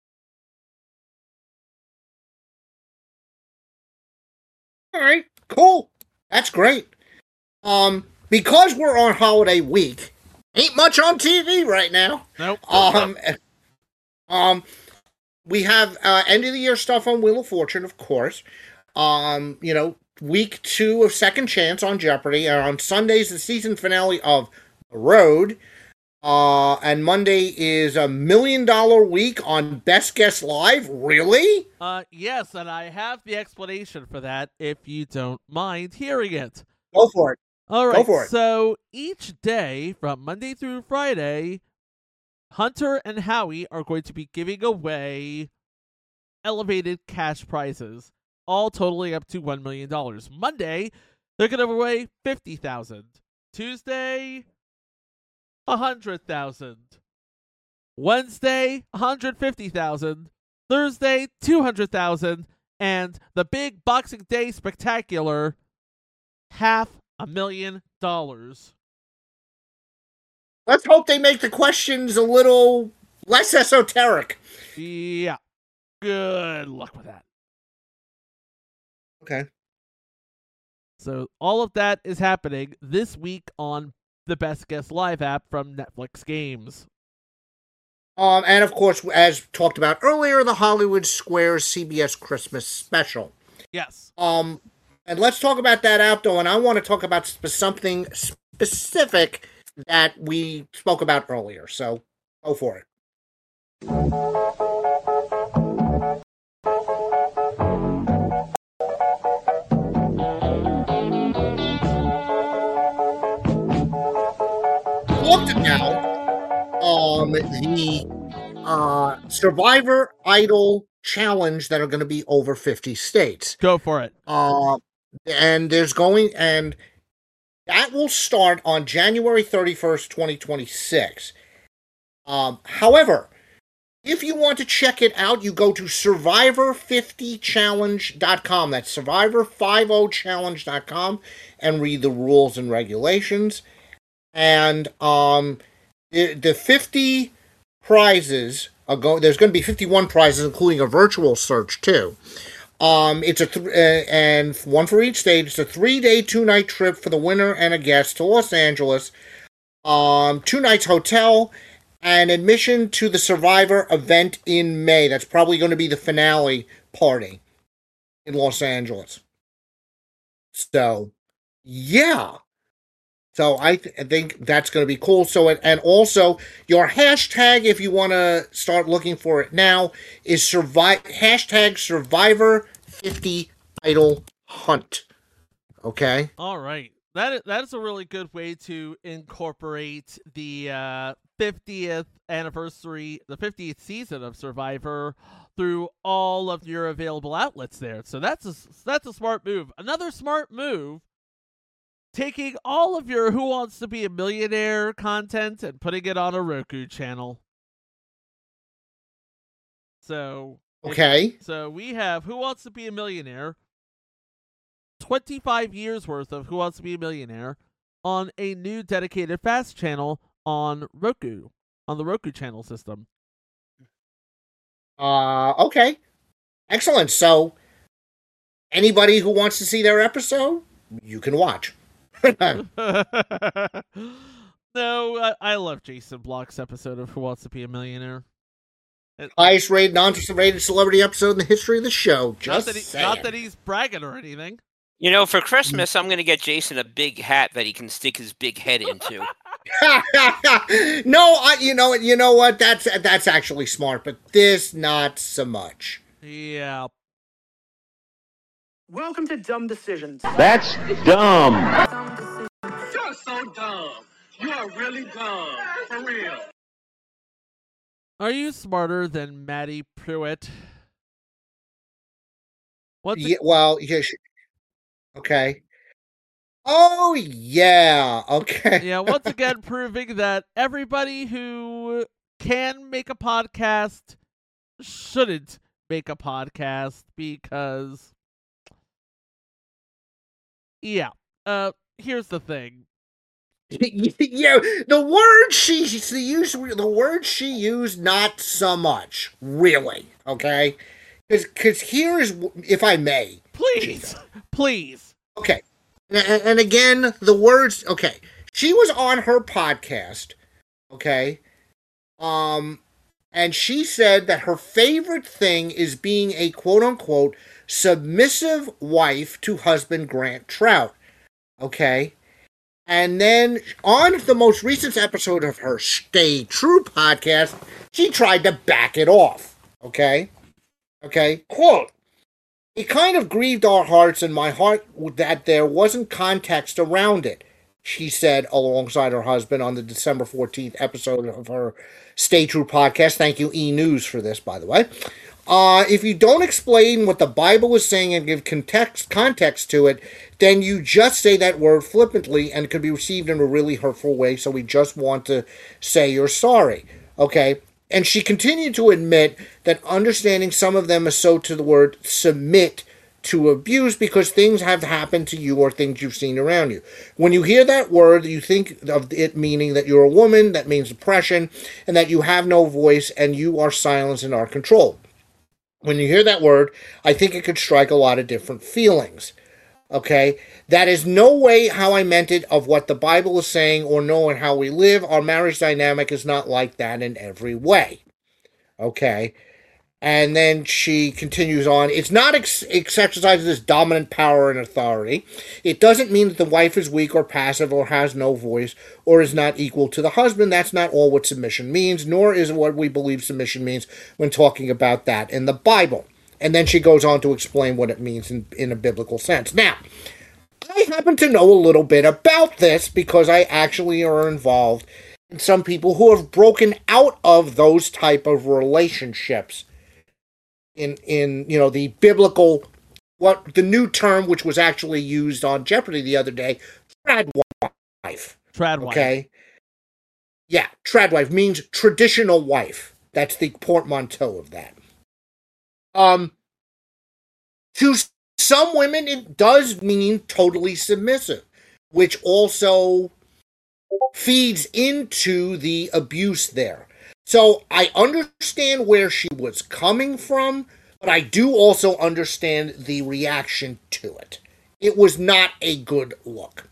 All right, cool. That's great. Because we're on holiday week, ain't much on TV right now. Nope. We have end of the year stuff on Wheel of Fortune, of course. Week 2 of Second Chance on Jeopardy, and on Sundays the season finale of The Road. And Monday is $1 Million Week on Best Guest Live. Really? Yes, and I have the explanation for that if you don't mind hearing it. Go for it. All right. Go for it. So each day from Monday through Friday, Hunter and Howie are going to be giving away elevated cash prizes, all totaling up to $1 million. Monday, they're going to give away $50,000. Tuesday, $100,000. Wednesday, $150,000. Thursday, $200,000. And the big Boxing Day spectacular, $500,000. Let's hope they make the questions a little less esoteric. Yeah. Good luck with that. Okay. So all of that is happening this week on the Best Guest Live app from Netflix Games. And of course, as talked about earlier, the Hollywood Squares CBS Christmas special. Yes. And let's talk about that app, though, and I want to talk about something specific that we spoke about earlier. So, go for it. Talked about the Survivor Idol Challenge that are going to be over 50 states. Go for it. And that will start on January 31st, 2026. However, if you want to check it out, you go to survivor50challenge.com. That's survivor50challenge.com and read the rules and regulations. And the 50 prizes there's going to be 51 prizes, including a virtual search too. It's and one for each state. It's a 3-day, 2-night trip for the winner and a guest to Los Angeles. 2 nights hotel and admission to the Survivor event in May. That's probably going to be the finale party in Los Angeles. So, yeah. So I think that's going to be cool. So and also your hashtag, if you want to start looking for it now, is hashtag Survivor50 Idol Hunt. Okay. All right. That is a really good way to incorporate the 50th anniversary, the 50th season of Survivor through all of your available outlets there. So that's a smart move. Another smart move, taking all of your Who Wants to Be a Millionaire content and putting it on a Roku channel. So okay. So we have Who Wants to Be a Millionaire, 25 years worth of Who Wants to Be a Millionaire on a new dedicated fast channel on Roku, on the Roku channel system. Okay. Excellent. So anybody who wants to see their episode, you can watch. No, I love Jason Block's episode of Who Wants to Be a Millionaire. Highest rated, non-rated celebrity episode in the history of the show. Not that he's bragging or anything. You know, for Christmas, I'm going to get Jason a big hat that he can stick his big head into. No, you know what? That's actually smart, but this not so much. Yeah. Welcome to Dumb Decisions. That's dumb. You're so dumb. You are really dumb. For real. Are you smarter than Maddie Pruitt? Okay. Oh, yeah. Okay. Yeah, once again, proving that everybody who can make a podcast shouldn't make a podcast because, yeah, here's the thing. Yeah, the word she used, not so much, really, okay? Because here's, if I may. Please. Okay. And again, the words, okay. She was on her podcast, okay? And she said that her favorite thing is being a quote-unquote submissive wife to husband Grant Trout, okay? And then on the most recent episode of her Stay True podcast, she tried to back it off, okay? Okay, quote, "It kind of grieved our hearts and my heart that there wasn't context around it," she said alongside her husband on the December 14th episode of her Stay True podcast. Thank you, E! News, for this, by the way. If you don't explain what the Bible is saying and give context to it, then you just say that word flippantly and it could be received in a really hurtful way, so we just want to say you're sorry, okay? And she continued to admit that understanding some of them is so to the word submit to abuse because things have happened to you or things you've seen around you. When you hear that word, you think of it meaning that you're a woman, that means oppression, and that you have no voice and you are silenced and are controlled. When you hear that word, I think it could strike a lot of different feelings. Okay? That is no way how I meant it of what the Bible is saying or knowing how we live. Our marriage dynamic is not like that in every way. Okay? And then she continues on. It's not exercises this dominant power and authority. It doesn't mean that the wife is weak or passive or has no voice or is not equal to the husband. That's not all what submission means, nor is it what we believe submission means when talking about that in the Bible. And then she goes on to explain what it means in a biblical sense. Now, I happen to know a little bit about this because I actually are involved in some people who have broken out of those type of relationships. In the biblical, what the new term which was actually used on Jeopardy the other day, trad wife. Okay? Yeah, trad wife means traditional wife. That's the portmanteau of that. To some women, it does mean totally submissive, which also feeds into the abuse there. So I understand where she was coming from, but I do also understand the reaction to it. It was not a good look.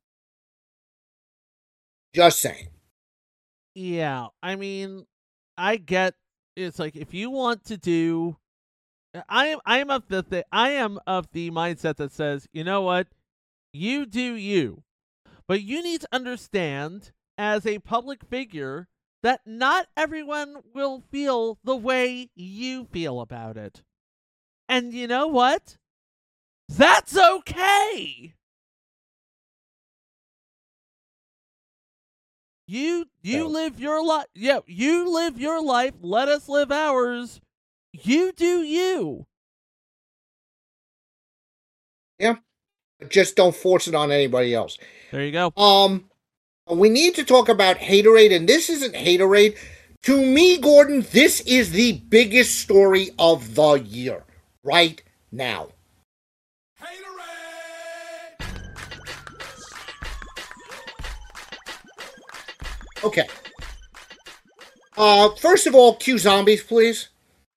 Just saying. Yeah, I mean, I get it's like if you want to do, I am of the mindset that says, you know what, you do you, but you need to understand as a public figure that not everyone will feel the way you feel about it. And you know what? That's okay. You live your life. Yeah, you live your life. Let us live ours. You do you. Yeah. Just don't force it on anybody else. There you go. We need to talk about Haterade, and this isn't Haterade. To me, Gordon, this is the biggest story of the year right now. Okay. First of all, cue zombies, please.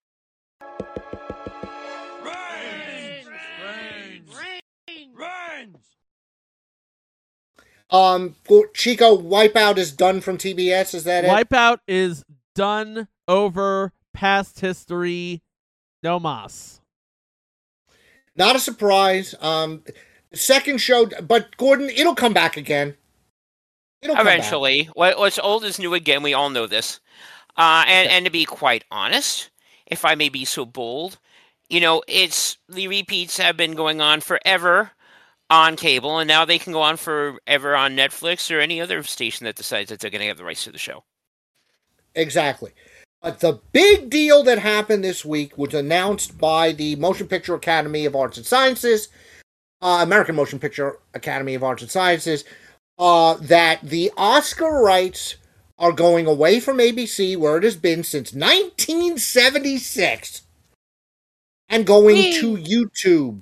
Chico, Wipeout is done from TBS, is that it? Wipeout is done, over, past history, no mas. Not a surprise. Second show, but Gordon, it'll come back again. It'll come back. Eventually. What's old is new again. We all know this. And to be quite honest, if I may be so bold, the repeats have been going on forever on cable, and now they can go on forever on Netflix or any other station that decides that they're going to have the rights to the show. Exactly. But the big deal that happened this week was announced by the Motion Picture Academy of Arts and Sciences, American Motion Picture Academy of Arts and Sciences, that the Oscar rights are going away from ABC, where it has been since 1976, and going to YouTube.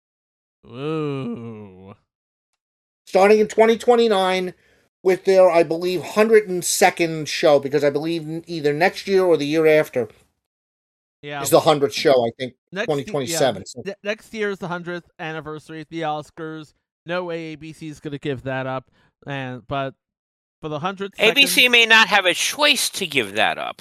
Ooh. Starting in 2029 with their, I believe, 102nd show, because I believe either next year or the year after is the 100th show, I think, 2027. Next year is the 100th anniversary of the Oscars. No way ABC is going to give that up. But for the 100th ABC may not have a choice to give that up.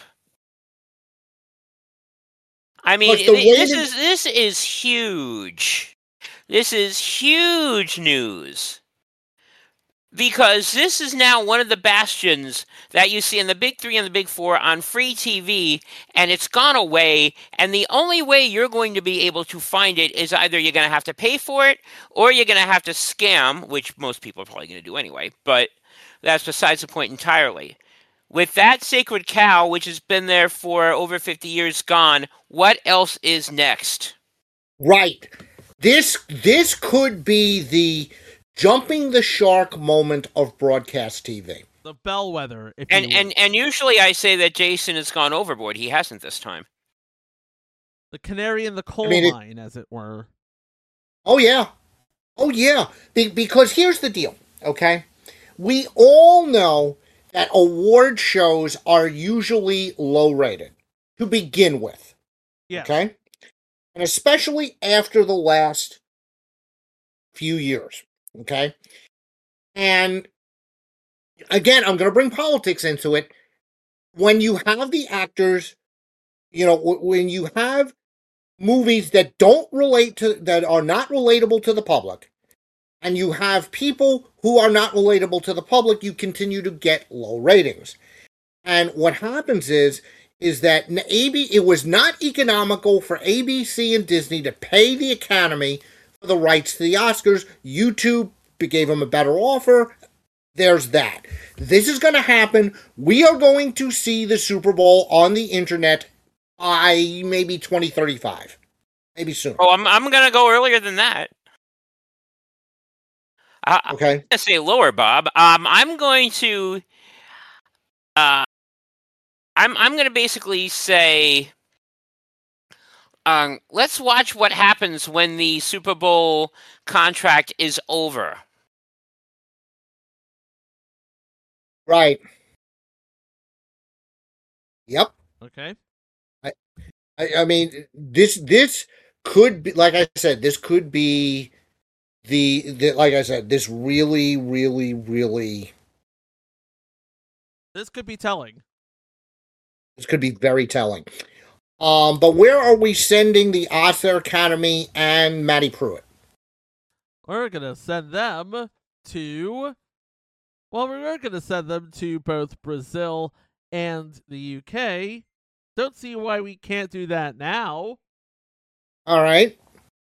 I mean, this is huge. This is huge news. Because this is now one of the bastions that you see in the Big Three and the Big Four on free TV, and it's gone away, and the only way you're going to be able to find it is either you're going to have to pay for it, or you're going to have to scam, which most people are probably going to do anyway, but that's besides the point entirely. With that sacred cow, which has been there for over 50 years, gone, what else is next? Right. This could be the jumping the shark moment of broadcast TV. The bellwether, if you will. And usually I say that Jason has gone overboard. He hasn't this time. The canary in the coal mine, as it were. Oh, yeah. Oh, yeah. Because here's the deal, okay? We all know that award shows are usually low-rated to begin with. Yeah. Okay? And especially after the last few years. Okay? And again, I'm going to bring politics into it. When you have the actors, when you have movies that that are not relatable to the public, and you have people who are not relatable to the public, you continue to get low ratings. And what happens is that it was not economical for ABC and Disney to pay the Academy for the rights to the Oscars. YouTube gave them a better offer. There's that. This is going to happen. We are going to see the Super Bowl on the internet by maybe 2035. Maybe sooner. Oh, I'm going to go earlier than that. Okay. I'm going to say lower, Bob. I'm going to... I'm going to basically say... let's watch what happens when the Super Bowl contract is over. Right. Yep. Okay. I mean, this could be, like I said, this could be like I said, this really, really, really... This could be telling. This could be very telling. But where are we sending the Oscar Academy and Matty Pruitt? We're going to send them to... Well, we're going to send them to both Brazil and the UK. Don't see why we can't do that now. All right.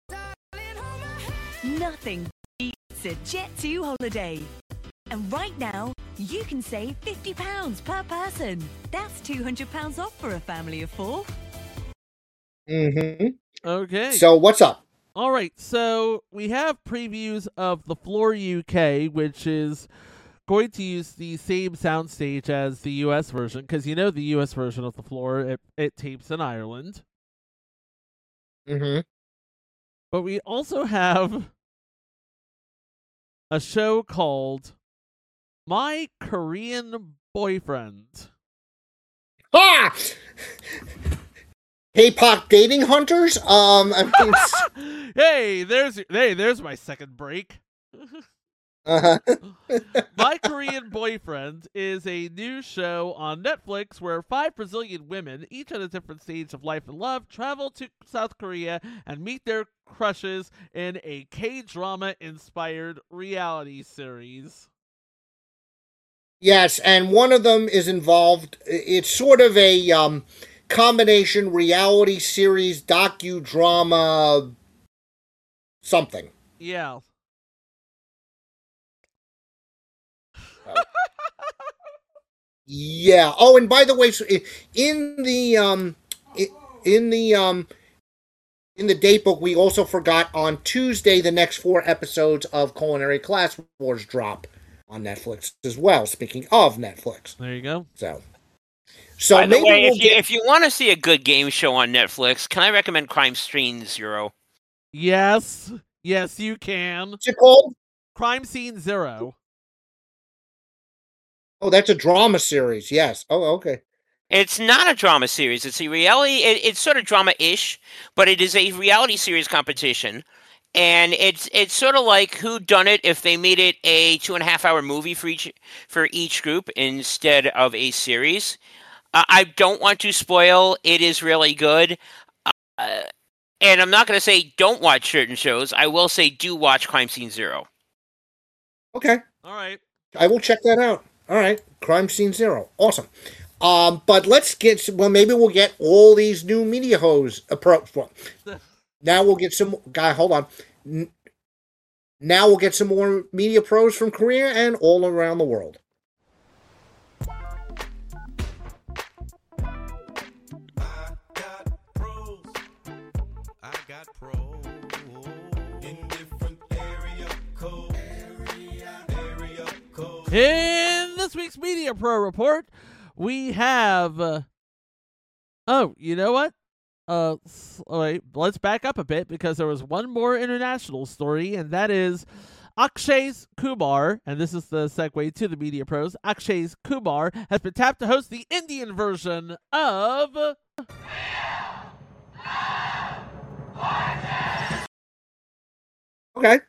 Nothing beats a Jet2 holiday. And right now, you can save £50 per person. That's £200 off for a family of 4. Mm-hmm. Okay. So what's up? All right. So we have previews of The Floor UK, which is going to use the same soundstage as the US version, because the US version of The Floor, it tapes in Ireland. Mm-hmm. But we also have a show called My Korean Boyfriend. Ah! K-pop dating hunters? Hey, there's my second break. Uh-huh. My Korean Boyfriend is a new show on Netflix where 5 Brazilian women, each at a different stage of life and love, travel to South Korea and meet their crushes in a K-drama inspired reality series. Yes, and one of them is involved. It's sort of a combination reality series, docudrama, something. Yeah. Yeah. Oh, and by the way, so in the in the in the date book, we also forgot on Tuesday the next 4 episodes of Culinary Class Wars drop on Netflix as well. Speaking of Netflix, there you go. So by the maybe way, we'll if you want to see a good game show on Netflix, can I recommend Crime Scene Zero? Yes, you can. What's it called? Crime Scene Zero. Oh, that's a drama series. Yes. Oh, okay. It's not a drama series. It's a reality. It's sort of drama-ish, but it is a reality series competition, and it's sort of like Who Done It if they made it a 2.5-hour movie for each group instead of a series. I don't want to spoil. It is really good, and I'm not going to say don't watch certain shows. I will say do watch Crime Scene Zero. Okay. All right. I will check that out. All right. Crime Scene Zero. Awesome. But let's get, maybe we'll get all these new media hoes approach. Well, now we'll get some, hold on. Now we'll get some more media pros from Korea and all around the world. I got pros in different area code. In this week's Media Pro Report, we have... oh, you know what? Wait, let's back up a bit because there was one more international story, and that is Akshay Kumar, and this is the segue to the Media Pros. Akshay Kumar has been tapped to host the Indian version of... Okay.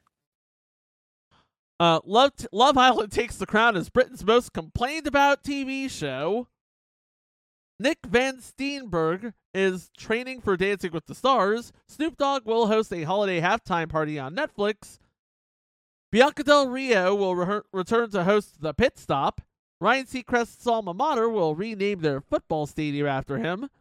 Love Island takes the crown as Britain's most complained about TV show. Nick Van Steenberg is training for Dancing with the Stars. Snoop Dogg will host a holiday halftime party on Netflix. Bianca Del Rio will return to host The Pit Stop. Ryan Seacrest's alma mater will rename their football stadium after him.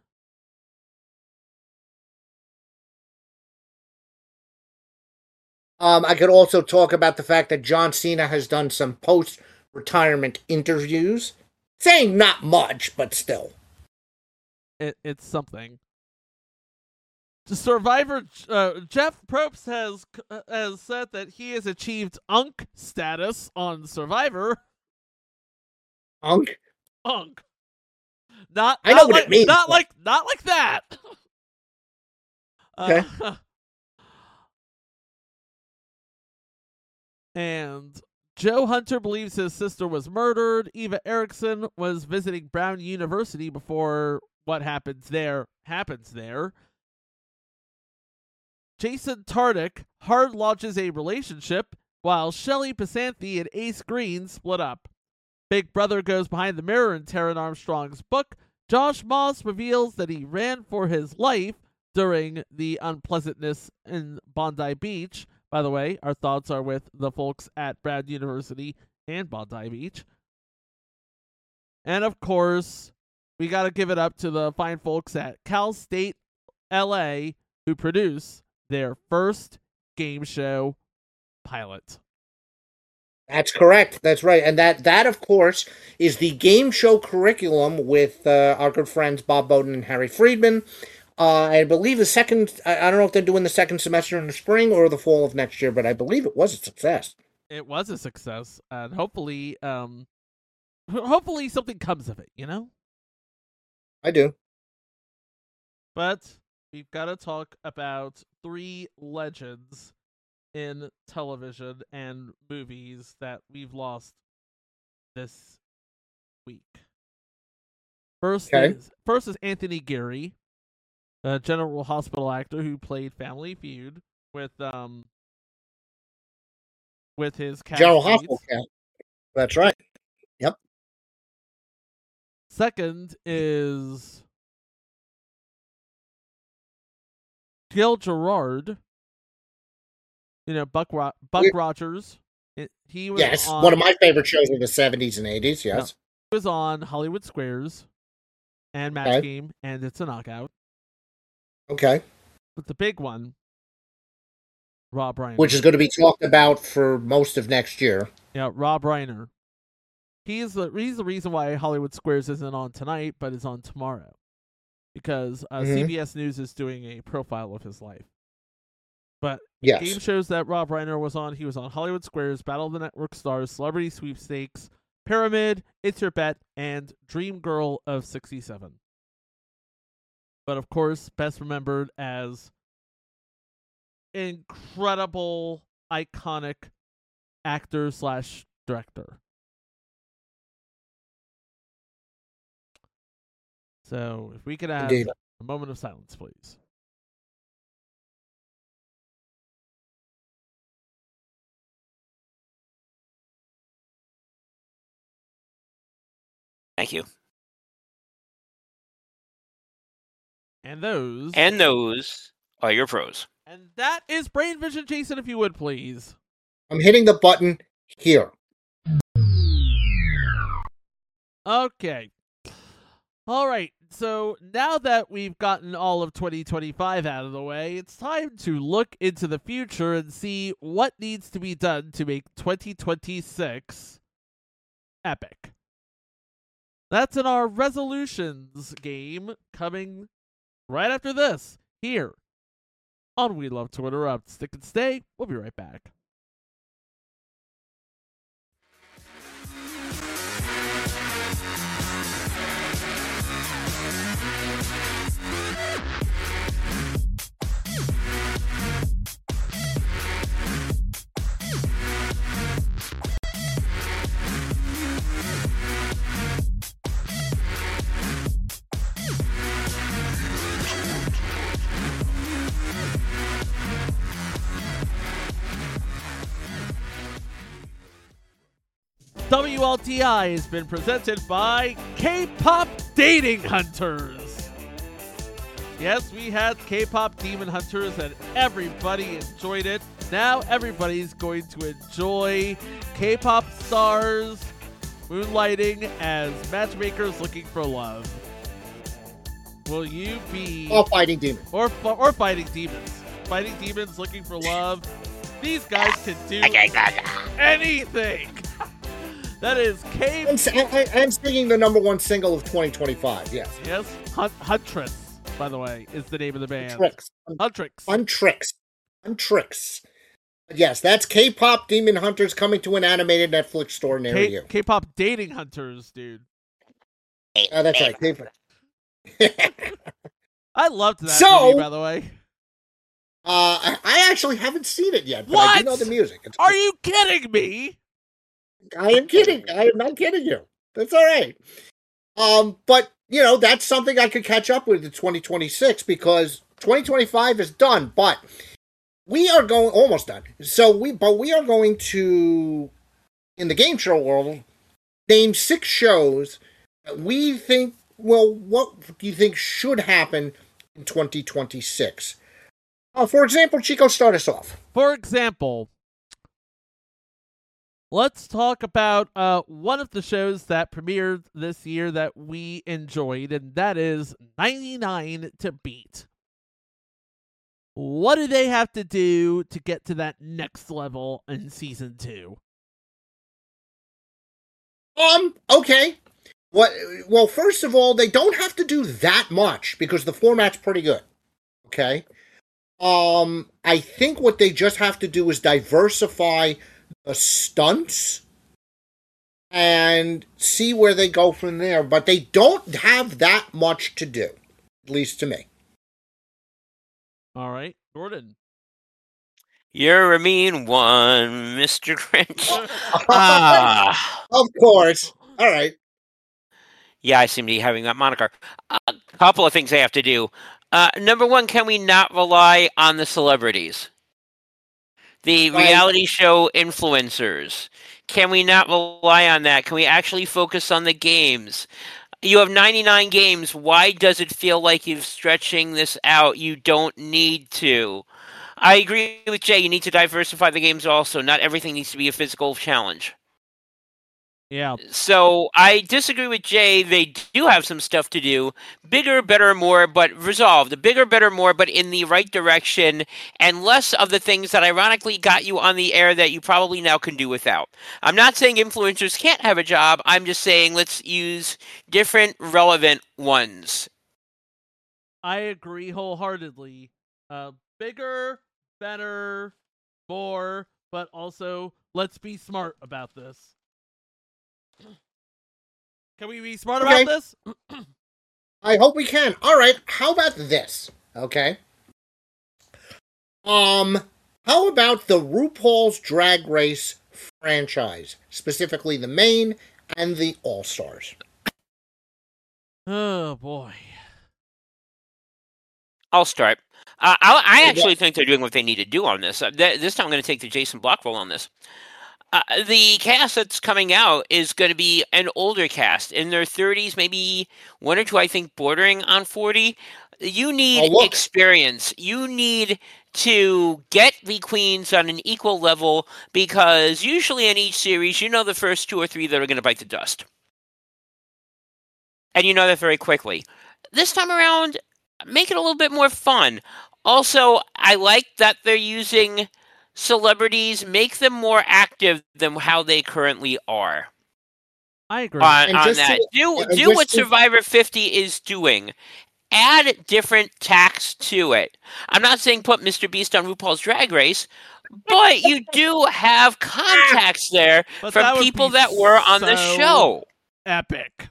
I could also talk about the fact that John Cena has done some post-retirement interviews. Saying not much, but still. It's something. Survivor Jeff Probst has said that he has achieved Unk status on Survivor. Unk? Unk. I know not what like, it means. Not like that. Okay. And Joe Hunter believes his sister was murdered. Eva Erickson was visiting Brown University before what happens there. Jason Tardik hard launches a relationship while Shelley Pasanthe and Ace Green split up. Big Brother goes behind the mirror in Taron Armstrong's book. Josh Moss reveals that he ran for his life during the unpleasantness in Bondi Beach. By the way, our thoughts are with the folks at Brown University and Bondi Beach. And of course, we got to give it up to the fine folks at Cal State LA who produce their first game show pilot. That's correct. That's right. And that of course, is the game show curriculum with our good friends Bob Bowden and Harry Friedman. I believe the second, I don't know if they're doing the second semester in the spring or the fall of next year, but I believe it was a success. It was a success, and hopefully something comes of it, you know? I do. But we've got to talk about 3 legends in television and movies that we've lost this week. First is Anthony Geary, a General Hospital actor who played Family Feud with his cast General Hospital cast. That's right. Yep. Second is Gil Gerard. You know, Buck Rogers He was Yes, on, one of my favorite shows of the 70s and 80s, yes. He was on Hollywood Squares and Match Game, and It's a Knockout. Okay. But the big one, Rob Reiner. Which is going to be talked about for most of next year. Yeah, Rob Reiner. He's the reason why Hollywood Squares isn't on tonight, but is on tomorrow. Because CBS News is doing a profile of his life. But game shows that Rob Reiner was on, he was on Hollywood Squares, Battle of the Network Stars, Celebrity Sweepstakes, Pyramid, It's Your Bet, and Dream Girl of 67. But of course, best remembered as incredible, iconic actor/director. So, if we could have a moment of silence, please. Thank you. And those are your pros. And that is Brain Vision, Jason, if you would, please. I'm hitting the button here. Okay. All right. So now that we've gotten all of 2025 out of the way, it's time to look into the future and see what needs to be done to make 2026 epic. That's in our resolutions game coming right after this, here on We Love to Interrupt. Stick and stay. We'll be right back. WLTI has been presented by K-Pop Dating Hunters. Yes, we had K-Pop Demon Hunters and everybody enjoyed it. Now everybody's going to enjoy K-pop stars moonlighting as matchmakers looking for love. Will you be... Or fighting demons. Or fighting demons. Fighting demons looking for love. These guys can do anything. That is K. I'm singing the #1 single of 2025. Yes. Yes. Huntress, by the way, is the name of the band. Huntrix. Yes, that's K-Pop Demon Hunters coming to an animated Netflix store near you. K-Pop Dating Hunters, dude. Oh, that's right. K-pop. I loved that movie, by the way. I actually haven't seen it yet, but what? I do know the music. Are you kidding me? I am kidding. I am not kidding you. That's all right. But, you know, that's something I could catch up with in 2026 because 2025 is done, but we are almost done. So we are going to, in the game show world, name 6 shows that we think, well, what do you think should happen in 2026? For example, Chico, start us off. For example, let's talk about one of the shows that premiered this year that we enjoyed, and that is 99 to Beat. What do they have to do to get to that next level in Season 2? Okay. Well, first of all, they don't have to do that much because the format's pretty good. Okay? I think what they just have to do is diversify the stunts and see where they go from there. But they don't have that much to do, at least to me. All right, Gordon. You're a mean one, Mr. Grinch. Of course. All right. Yeah, I seem to be having that moniker. A couple of things they have to do. Number one, can we not rely on the celebrities? The reality show influencers. Can we not rely on that? Can we actually focus on the games? You have 99 games. Why does it feel like you're stretching this out? You don't need to. I agree with Jay. You need to diversify the games also. Not everything needs to be a physical challenge. Yeah. So I disagree with Jay. They do have some stuff to do. Bigger, better, more, but resolved. Bigger, better, more, but in the right direction, and less of the things that ironically got you on the air that you probably now can do without. I'm not saying influencers can't have a job. I'm just saying let's use different relevant ones. I agree wholeheartedly. Bigger, better, more, but also let's be smart about this. Can we be smart about this? I hope we can. All right, how about this? Okay. How about the RuPaul's Drag Race franchise, specifically the main and the All-Stars? Oh boy. I'll start. I actually think they're doing what they need to do on this. This time I'm going to take the Jason Block role on this. The cast that's coming out is going to be an older cast in their 30s, maybe one or two, I think, bordering on 40. You need experience. You need to get the queens on an equal level because usually in each series, you know the first two or three that are going to bite the dust. And you know that very quickly. This time around, make it a little bit more fun. Also, I like that they're using celebrities, make them more active than how they currently are. I agree. On that. Do what Survivor 50 is doing. Add different tacks to it. I'm not saying put Mr. Beast on RuPaul's Drag Race, but you do have contacts there from people that were on the show. Epic.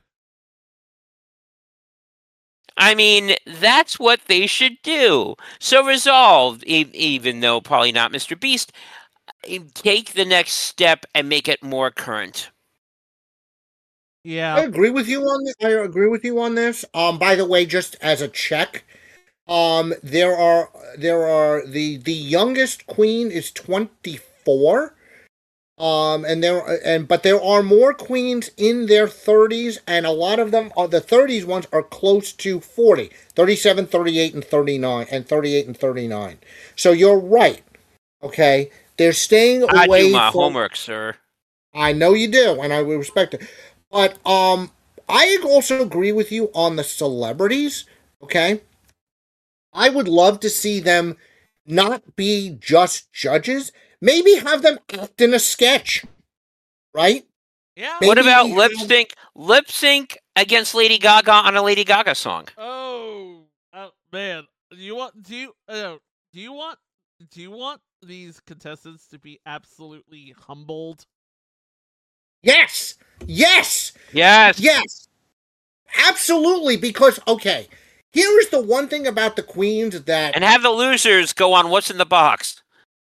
I mean, that's what they should do. So Resolved, even though probably not Mr. Beast, take the next step and make it more current. Yeah, I agree with you on this. By the way, just as a check, there are the youngest queen is 24. But there are more queens in their 30s, and a lot of them are the 30s ones are close to 40, 37, 38, and 39, and 38 and 39. So you're right. Okay, they're staying away. I do my homework, sir. I know you do, and I will respect it. But I also agree with you on the celebrities. Okay, I would love to see them not be just judges. Maybe have them act in a sketch, right? Yeah. What about lip sync against Lady Gaga on a Lady Gaga song? Oh man, do you want these contestants to be absolutely humbled? Yes, absolutely. Because here is the one thing about the queens that and have the losers go on What's in the Box.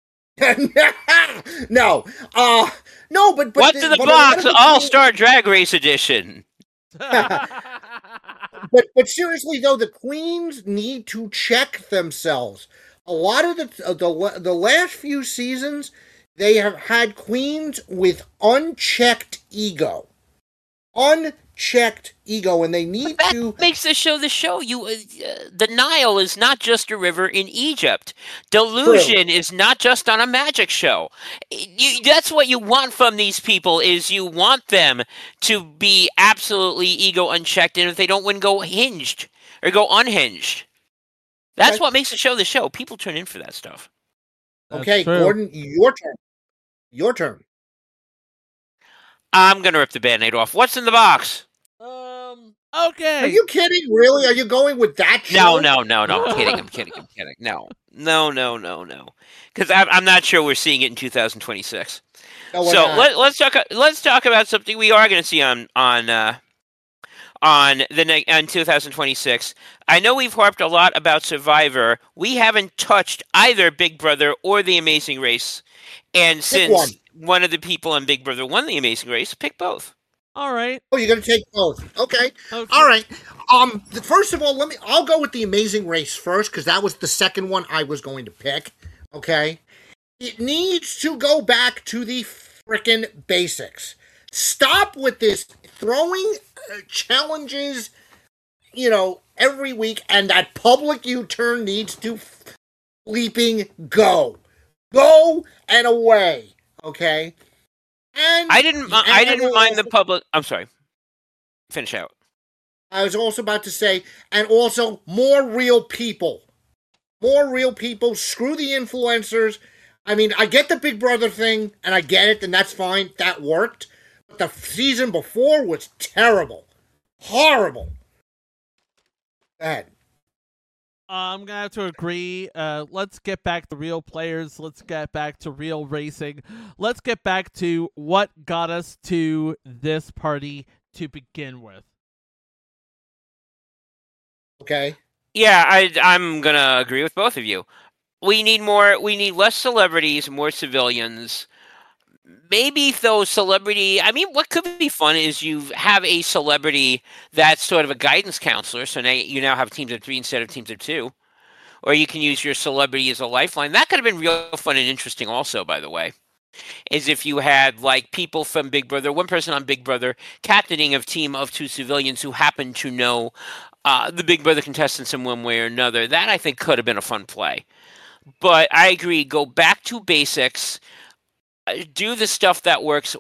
No, but What's in the Box? All-Star Drag Race Edition. But seriously though, the queens need to check themselves. A lot of the last few seasons, they have had queens with unchecked ego, and they need to. That makes the show the show. The Nile is not just a river in Egypt. Delusion is not just on a magic show. That's what you want from these people. Is you want them to be absolutely ego unchecked, and if they don't win, go hinged or go unhinged. That's what makes the show the show. People turn in for that stuff. Okay, Gordon, your turn. I'm gonna rip the Band-Aid off. What's in the box? Okay. Are you kidding? Really? Are you going with that show? No. I'm kidding. No. Because I'm not sure we're seeing it in 2026. No, so let's talk about something we are going to see on 2026. I know we've harped a lot about Survivor. We haven't touched either Big Brother or The Amazing Race. And since one of the people on Big Brother won The Amazing Race, pick both. All right. Oh, you're going to take both. Okay. All right. First of all, I'll go with The Amazing Race first, because that was the second one I was going to pick. Okay. It needs to go back to the frickin' basics. Stop with this throwing challenges, every week, and that public U-turn needs to bleeping go. Go and away. Okay? And I didn't mind the public. I'm sorry. Finish out. I was also about to say, and also more real people. More real people. Screw the influencers. I mean, I get the Big Brother thing, and I get it, and that's fine. That worked. But the season before was terrible. Horrible. Go ahead. I'm gonna have to agree. Let's get back to real players. Let's get back to real racing. Let's get back to what got us to this party to begin with. Okay. Yeah, I'm gonna agree with both of you. We need less celebrities, more civilians. Maybe though celebrity, I mean, what could be fun is you have a celebrity that's sort of a guidance counselor, so now you have teams of 3 instead of teams of 2. Or you can use your celebrity as a lifeline. That could have been real fun and interesting also, by the way. Is if you had like people from Big Brother, one person on Big Brother, captaining a team of 2 civilians who happen to know the Big Brother contestants in one way or another. That I think could have been a fun play. But I agree, go back to basics. Do the stuff that works,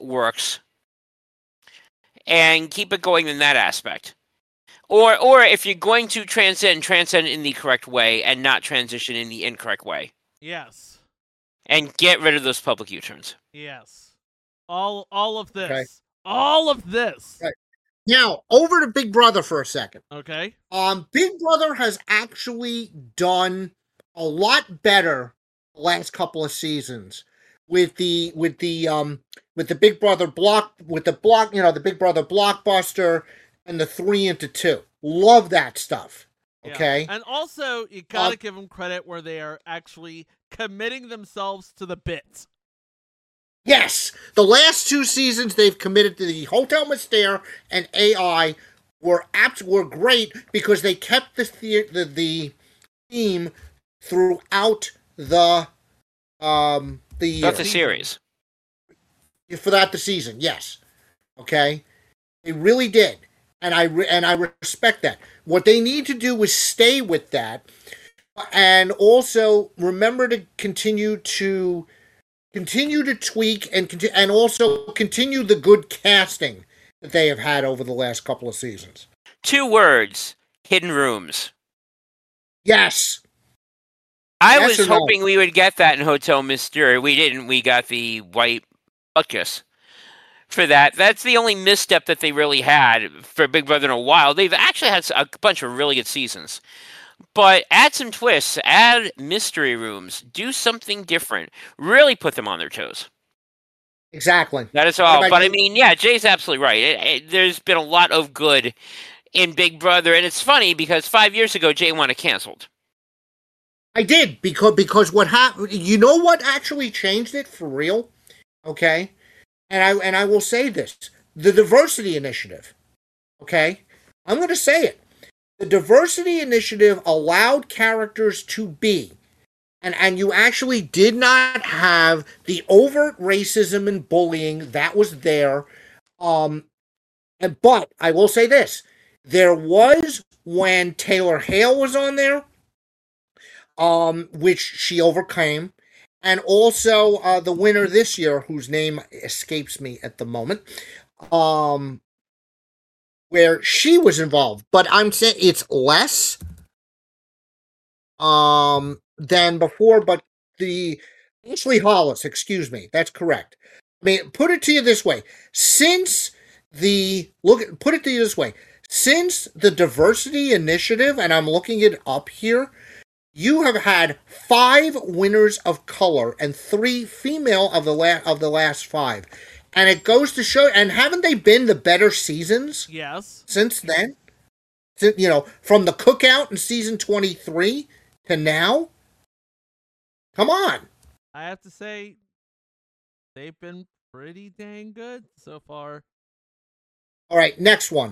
and keep it going in that aspect. Or if you're going to transcend in the correct way and not transition in the incorrect way. Yes. And get rid of those public U-turns. Yes. All of this. Okay. All of this. Right. Now, over to Big Brother for a second. Okay. Big Brother has actually done a lot better the last couple of seasons with the Big Brother the Big Brother blockbuster and the 3 into 2. Love that stuff. Okay. Yeah. And also, you gotta give them credit where they are actually committing themselves to the bits. Yes, the last 2 seasons they've committed to the Hotel Mystere and AI were great because they kept the theme throughout the series. Throughout the season, yes. Okay, they really did, and I respect that. What they need to do is stay with that, and also remember to continue to tweak and also continue the good casting that they have had over the last couple of seasons. 2 words: hidden rooms. Yes. I was hoping we would get that in Hotel Mystere. We didn't. We got the white butkus for that. That's the only misstep that they really had for Big Brother in a while. They've actually had a bunch of really good seasons. But add some twists, add mystery rooms, do something different. Really put them on their toes. Exactly. That is all. But I mean, yeah, Jay's absolutely right. There's been a lot of good in Big Brother. And it's funny because 5 years ago, Jay wanted canceled. I did, because what happened, you know what actually changed it for real? Okay? And I will say this. The diversity initiative. Okay? I'm going to say it. The diversity initiative allowed characters to be, and you actually did not have the overt racism and bullying that was there. But I will say this. There was when Taylor Hale was on there, which she overcame, and also the winner this year, whose name escapes me at the moment, where she was involved. But I'm saying it's less than before, but the Ashley Hollis, excuse me, that's correct. I mean, put it to you this way. Since the diversity initiative, and I'm looking it up here, you have had 5 winners of color and 3 female of the last 5. And it goes to show, and haven't they been the better seasons? Yes. Since then? From the cookout in season 23 to now? Come on. I have to say, they've been pretty dang good so far. All right, next one.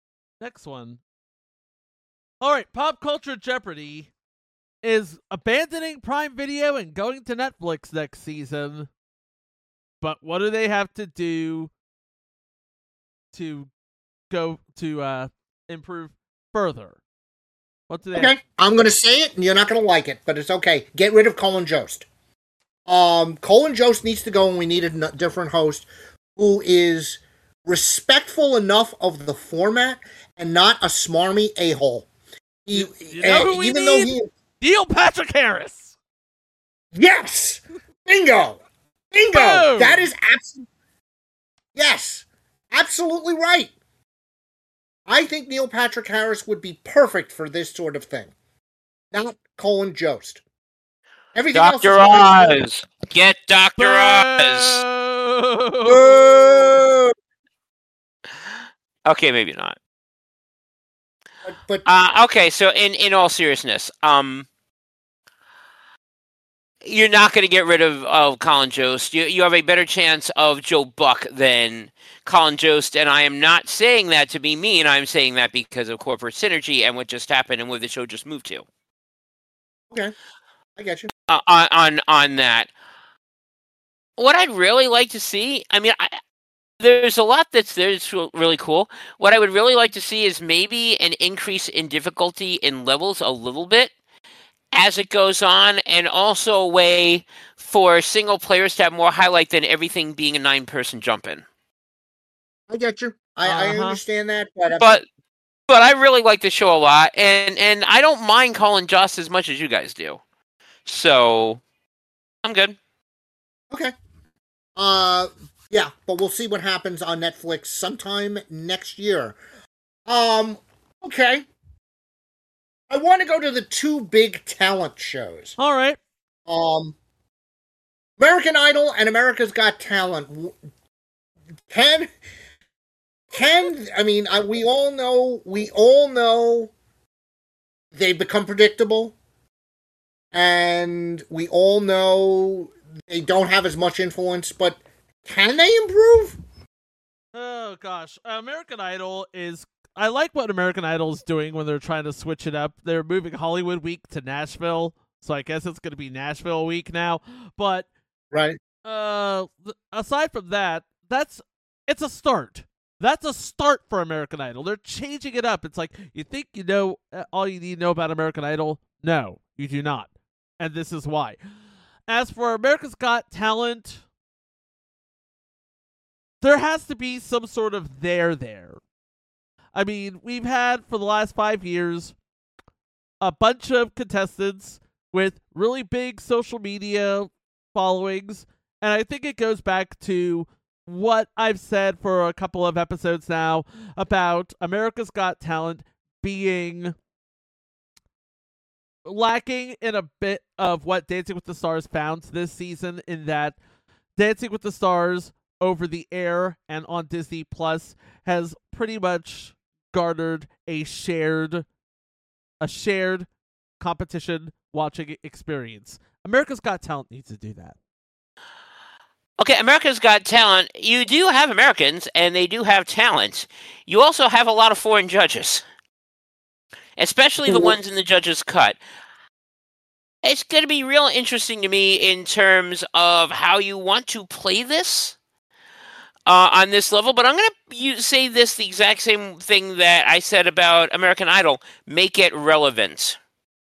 All right, Pop Culture Jeopardy is abandoning Prime Video and going to Netflix next season. But what do they have to do to go to improve further? What do they? Okay, I'm going to say it, and you're not going to like it, but it's okay. Get rid of Colin Jost. Colin Jost needs to go, and we need a different host who is respectful enough of the format and not a smarmy a-hole. You know who we need? Neil Patrick Harris. Yes! Bingo! Bingo! Boom! That is yes, absolutely right. I think Neil Patrick Harris would be perfect for this sort of thing. Not Colin Jost. Everything Dr. else is Oz! Get Dr. Oz! Okay, maybe not. But okay, so in all seriousness, you're not going to get rid of Colin Jost. You have a better chance of Joe Buck than Colin Jost, and I am not saying that to be mean. I'm saying that because of corporate synergy and what just happened and where the show just moved to. Okay, I get you. On that, what I'd really like to see, I mean, there's a lot that's really cool. What I would really like to see is maybe an increase in difficulty in levels a little bit as it goes on, and also a way for single players to have more highlight than everything being a 9-person jump-in. I get you. I understand that, but I really like the show a lot, and I don't mind Colin Jost as much as you guys do. So I'm good. Okay. Yeah, but we'll see what happens on Netflix sometime next year. Okay. I want to go to the 2 big talent shows. All right. American Idol and America's Got Talent. I mean, we all know they become predictable, and we all know they don't have as much influence, but can they improve? Oh gosh, American Idol is. I like what American Idol is doing when they're trying to switch it up. They're moving Hollywood Week to Nashville, so I guess it's going to be Nashville Week now. But right. Aside from that, it's a start. That's a start for American Idol. They're changing it up. It's like, you think you know all you need to know about American Idol? No, you do not. And this is why. As for America's Got Talent, there has to be some sort of there. I mean, we've had, for the last 5 years, a bunch of contestants with really big social media followings, and I think it goes back to what I've said for a couple of episodes now about America's Got Talent being lacking in a bit of what Dancing with the Stars found this season, in that Dancing with the Stars over the air and on Disney Plus has pretty much garnered a shared competition watching experience. America's Got Talent needs to do that. Okay, America's Got Talent. You do have Americans, and they do have talent. You also have a lot of foreign judges, especially the ones in the judges' cut. It's going to be real interesting to me in terms of how you want to play this on this level, but I'm going to say the exact same thing that I said about American Idol. Make it relevant.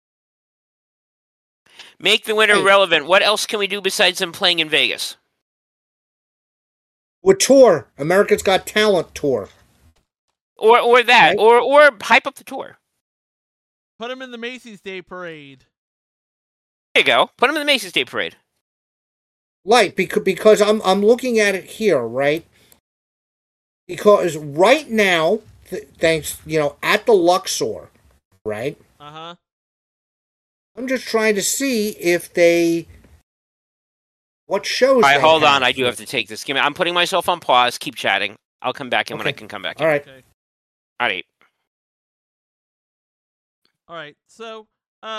Make the winner relevant. What else can we do besides them playing in Vegas? With tour. America's Got Talent tour. Or that. Right? Or hype up the tour. Put them in the Macy's Day Parade. There you go. Put them in the Macy's Day Parade. Right, because I'm looking at it here, right? Because right now, thanks, at the Luxor, right? Uh-huh. I'm just trying to see if what shows. All right, hold on. I do have to take this. I'm putting myself on pause. Keep chatting. I'll come back in when I can come back in. All right. Okay. All right. All right. So,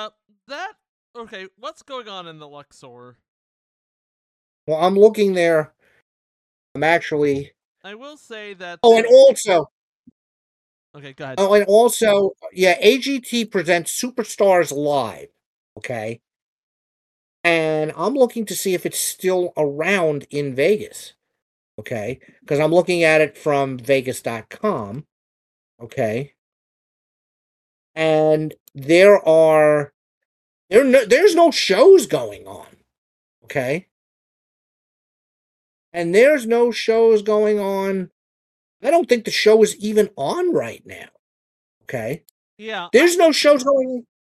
what's going on in the Luxor? Well, I'm looking there. I'm actually. I will say that. Oh, and also. Okay, go ahead. Oh, and also, AGT presents Superstars Live. Okay. And I'm looking to see if it's still around in Vegas. Okay. Because I'm looking at it from Vegas.com. Okay. and there's no shows going on. Okay? And there's no shows going on. I don't think the show is even on right now. Okay? Yeah. There's no shows going on.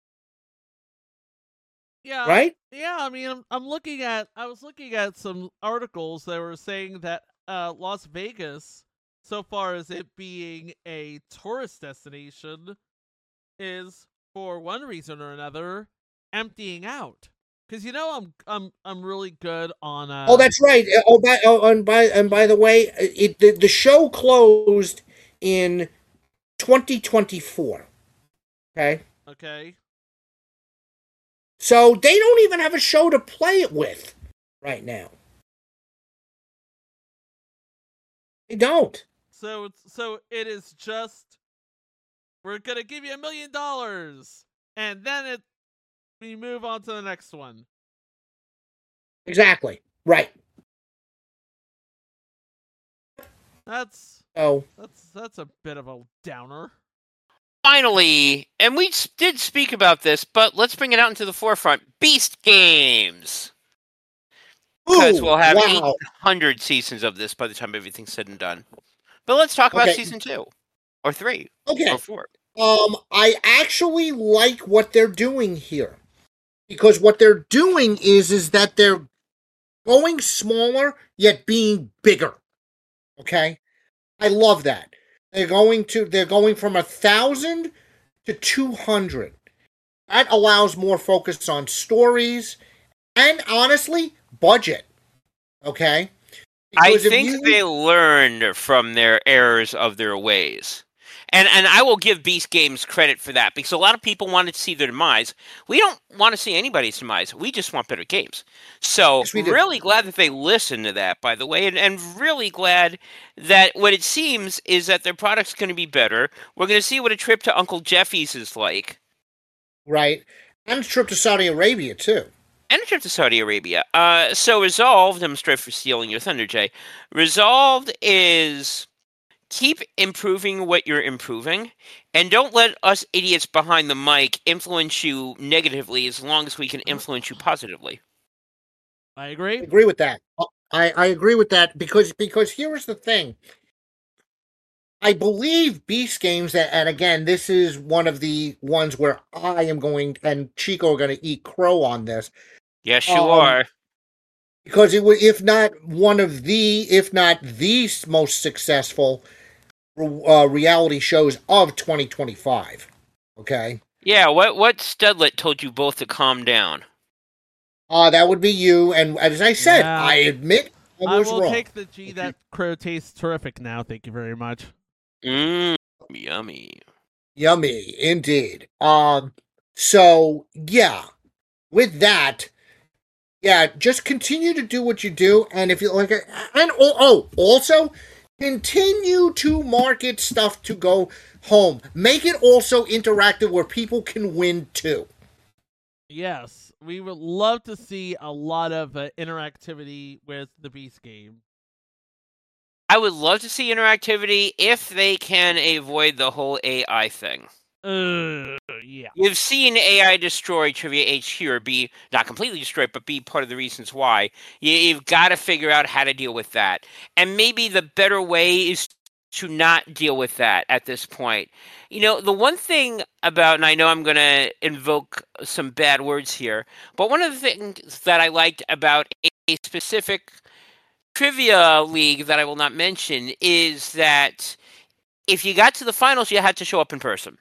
Yeah. Right? Yeah, I mean, I was looking at some articles that were saying that Las Vegas, so far as it being a tourist destination, is, for one reason or another, emptying out. Because I'm really good on. Oh, that's right. And by the way, the show closed in 2024. Okay. Okay. So they don't even have a show to play it with right now. They don't. So it is just, we're gonna give you $1 million, and then we move on to the next one. Exactly. Right. That's a bit of a downer. Finally, and we did speak about this, but let's bring it out into the forefront. Beast Games! Because we'll have 800 seasons of this by the time everything's said and done. But let's talk about season 2. Or 3. Okay. Or 4. I actually like what they're doing here. Because what they're doing is that they're going smaller, yet being bigger. Okay? I love that. They're going from 1,000 to 200. That allows more focus on stories and, honestly, budget. Okay? Because I think they learned from their errors of their ways. And I will give Beast Games credit for that, because a lot of people wanted to see their demise. We don't want to see anybody's demise. We just want better games. So, really glad that they listened to that, by the way, and really glad that what it seems is that their product's going to be better. We're going to see what a trip to Uncle Jeffy's is like. Right. And a trip to Saudi Arabia, too. And a trip to Saudi Arabia. So Resolved, I'm straight for stealing your thunder, Jay. Resolved is keep improving what you're improving, and don't let us idiots behind the mic influence you negatively as long as we can influence you positively. I agree. I agree with that. I agree with that because here is the thing. I believe Beast Games, and again, this is one of the ones where I am going, and Chico are going to eat crow on this. Yes, you are. Because it was, if not the most successful reality shows of 2025. Okay? Yeah, what Studlet told you both to calm down? That would be you, and as I said, I admit I was wrong. I will take the G. That crow tastes terrific now, thank you very much. Yummy. Yummy, indeed. So, yeah, with that, just continue to do what you do, and if you like it, and also continue to market stuff to go home. Make it also interactive where people can win too. Yes, we would love to see a lot of interactivity with the Beast game. I would love to see interactivity if they can avoid the whole AI thing. Yeah. You've seen AI destroy Trivia HQ, or be not completely destroyed, but be part of the reasons why. You've got to figure out how to deal with that. And maybe the better way is to not deal with that at this point. You know, the one thing about, and I know I'm going to invoke some bad words here, but one of the things that I liked about a specific trivia league that I will not mention is that if you got to the finals, you had to show up in person.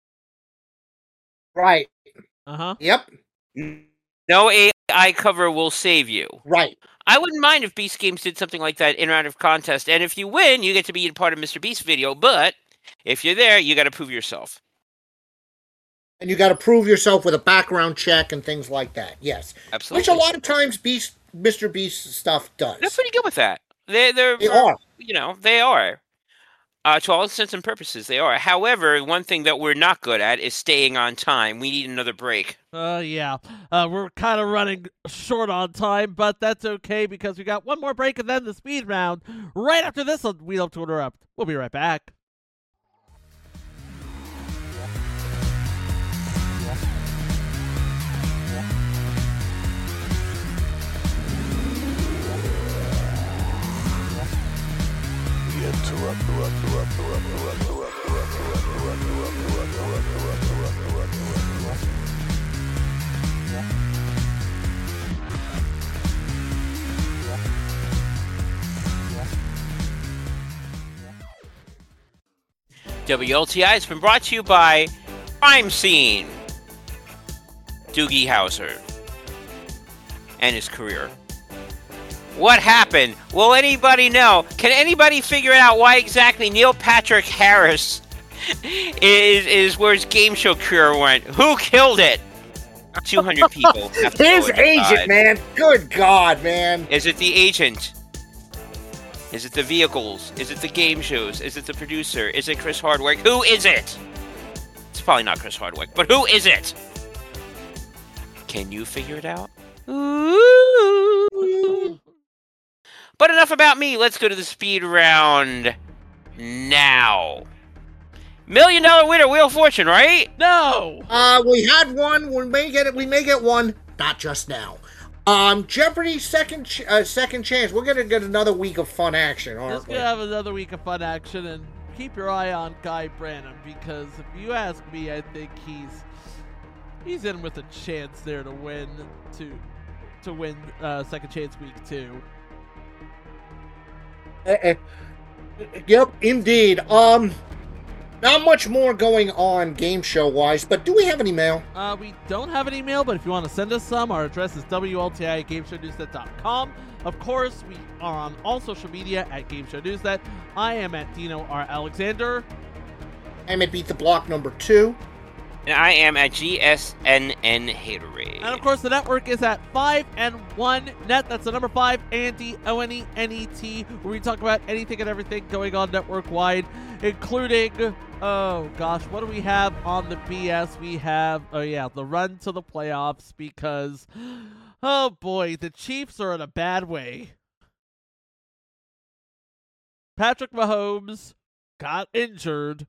Right. Yep. No AI cover will save you. Right. I wouldn't mind if Beast Games did something like that, interactive contest, and if you win, you get to be a part of Mr. Beast video, but if you're there, you got to prove yourself. And you got to prove yourself with a background check and things like that, yes. Absolutely. Which a lot of times Mr. Beast stuff does. They're pretty good with that. They are. You know, they are. To all intents and purposes, they are. However, one thing that we're not good at is staying on time. We need another break. Yeah. We're kind of running short on time, but that's okay because we got one more break and then the speed round. Right after this, we love to interrupt. We'll be right back. WLTI has been brought to you by Crime Scene. Doogie Howser and his career. What happened? Will anybody know? Can anybody figure out why exactly Neil Patrick Harris is where his game show career went? Who killed it? 200 people. His agent, man. Good God, man. Is it the agent? Is it the vehicles? Is it the game shows? Is it the producer? Is it Chris Hardwick? Who is it? It's probably not Chris Hardwick, but who is it? Can you figure it out? Ooh. But enough about me. Let's go to the speed round now. $1 million winner, Wheel of Fortune, right? No. We had one. We may get it. We may get one. Not just now. Jeopardy second chance. We're gonna get another week of fun action, aren't Just we? gonna have another week of fun action, and keep your eye on Guy Branum, because if you ask me, I think he's in with a chance there to win second chance week 2. Yep, indeed. Not much more going on game show wise, but do we have any mail? We don't have an email, but if you want to send us some, our address is WLTI@GameShowNewsNet.com. Of course, we are on all social media at GameShowNewsNet. I am at Dino R. Alexander. I'm at Beat the Block number 2. And I am at GSNN Haterade. And of course, the network is at 5and1net. That's the number 5, Andy, ONENET, where we talk about anything and everything going on network wide, including, oh gosh, what do we have on the BS? We have, the run to the playoffs, because, oh boy, the Chiefs are in a bad way. Patrick Mahomes got injured.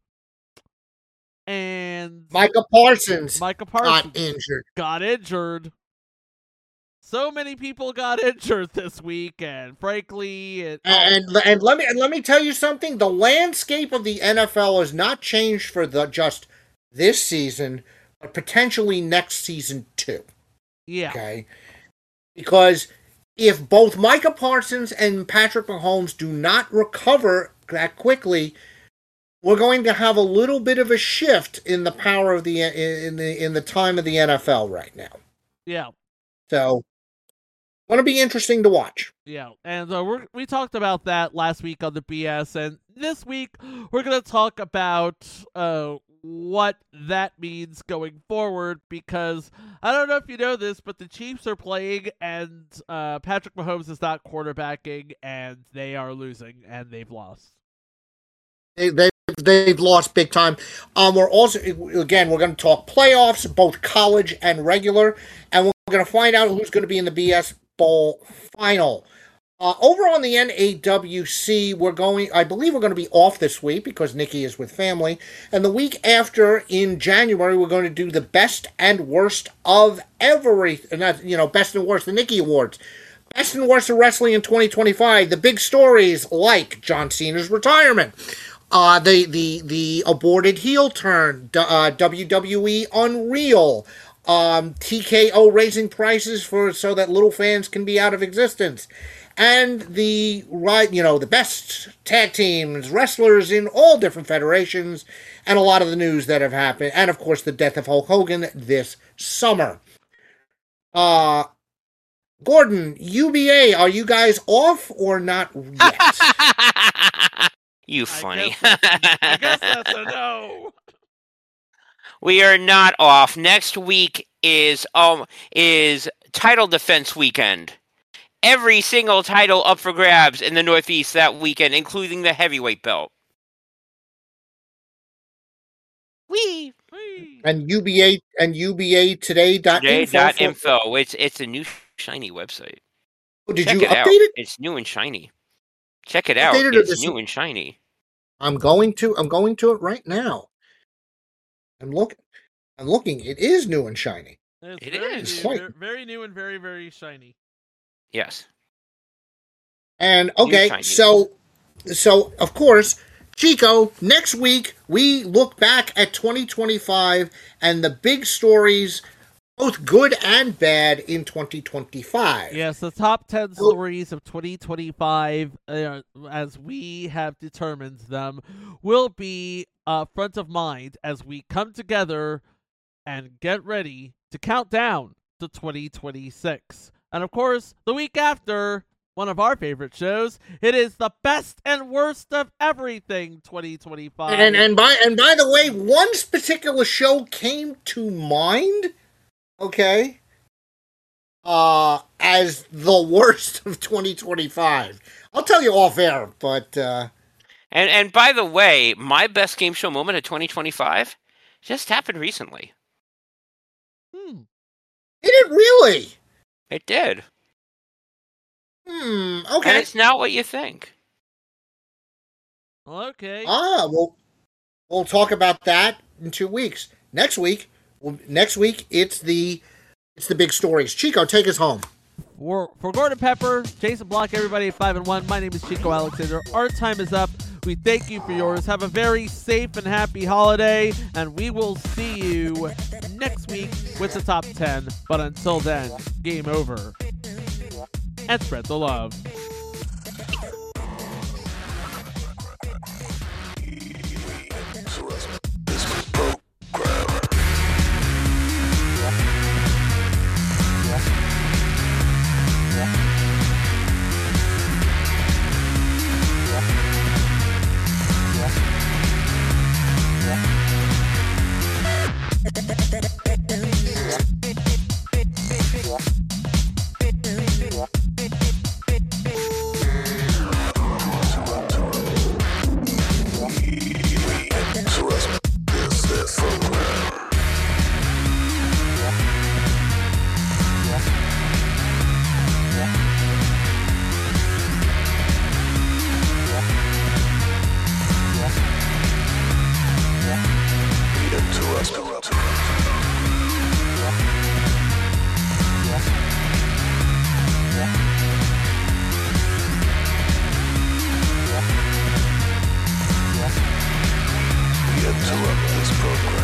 And Micah Parsons got injured. So many people got injured this week, and frankly, and let me tell you something. The landscape of the NFL has not changed for just this season, but potentially next season too. Yeah. Okay. Because if both Micah Parsons and Patrick Mahomes do not recover that quickly, we're going to have a little bit of a shift in the power of in the time of the NFL right now. Yeah. So, going to be interesting to watch. Yeah, and we talked about that last week on the BS, and this week we're going to talk about what that means going forward, because I don't know if you know this, but the Chiefs are playing, and Patrick Mahomes is not quarterbacking, and they are losing, and they've lost. They've lost big time. We're also, again, we're going to talk playoffs, both college and regular, and we're going to find out who's going to be in the BS Bowl final. Over on the NAWC, I believe we're going to be off this week because Nikki is with family, and the week after, in January, we're going to do the best and worst of everything, best and worst, the Nikki Awards. Best and worst of wrestling in 2025, the big stories like John Cena's retirement, the aborted heel turn, WWE Unreal, TKO raising prices so that little fans can be out of existence, and the best tag teams, wrestlers in all different federations, and a lot of the news that have happened, and of course the death of Hulk Hogan this summer. Gordon, UBA, are you guys off or not yet? You funny. I guess that's a no. We are not off. Next week is title defense weekend. Every single title up for grabs in the Northeast that weekend, including the heavyweight belt. Whee! And UBA today.info. It's a new shiny website. Oh, did Check you it update out. it? It's new and shiny. Check it out. It's new and shiny. I'm going to it right now. I'm looking. It is new and shiny. It is. Very new and very, very shiny. Yes. And okay, so So, of course, Chico, next week we look back at 2025 and the big stories, both good and bad, in 2025. Yes, the top 10 stories of 2025, as we have determined them, will be front of mind as we come together and get ready to count down to 2026. And of course, the week after, one of our favorite shows, it is the best and worst of everything 2025. And by the way, one particular show came to mind, okay, as the worst of 2025. I'll tell you off air, but And by the way, my best game show moment of 2025 just happened recently. Did it really? It did. Okay. And it's not what you think. Well, okay. We'll talk about that in 2 weeks. Next week, it's the big stories. Chico, take us home. For Gordon Pepper, Jason Block, everybody at 5 and 1. My name is Chico Alexander. Our time is up. We thank you for yours. Have a very safe and happy holiday, and we will see you next week with the top 10. But until then, game over. And spread the love. Interrupt this program.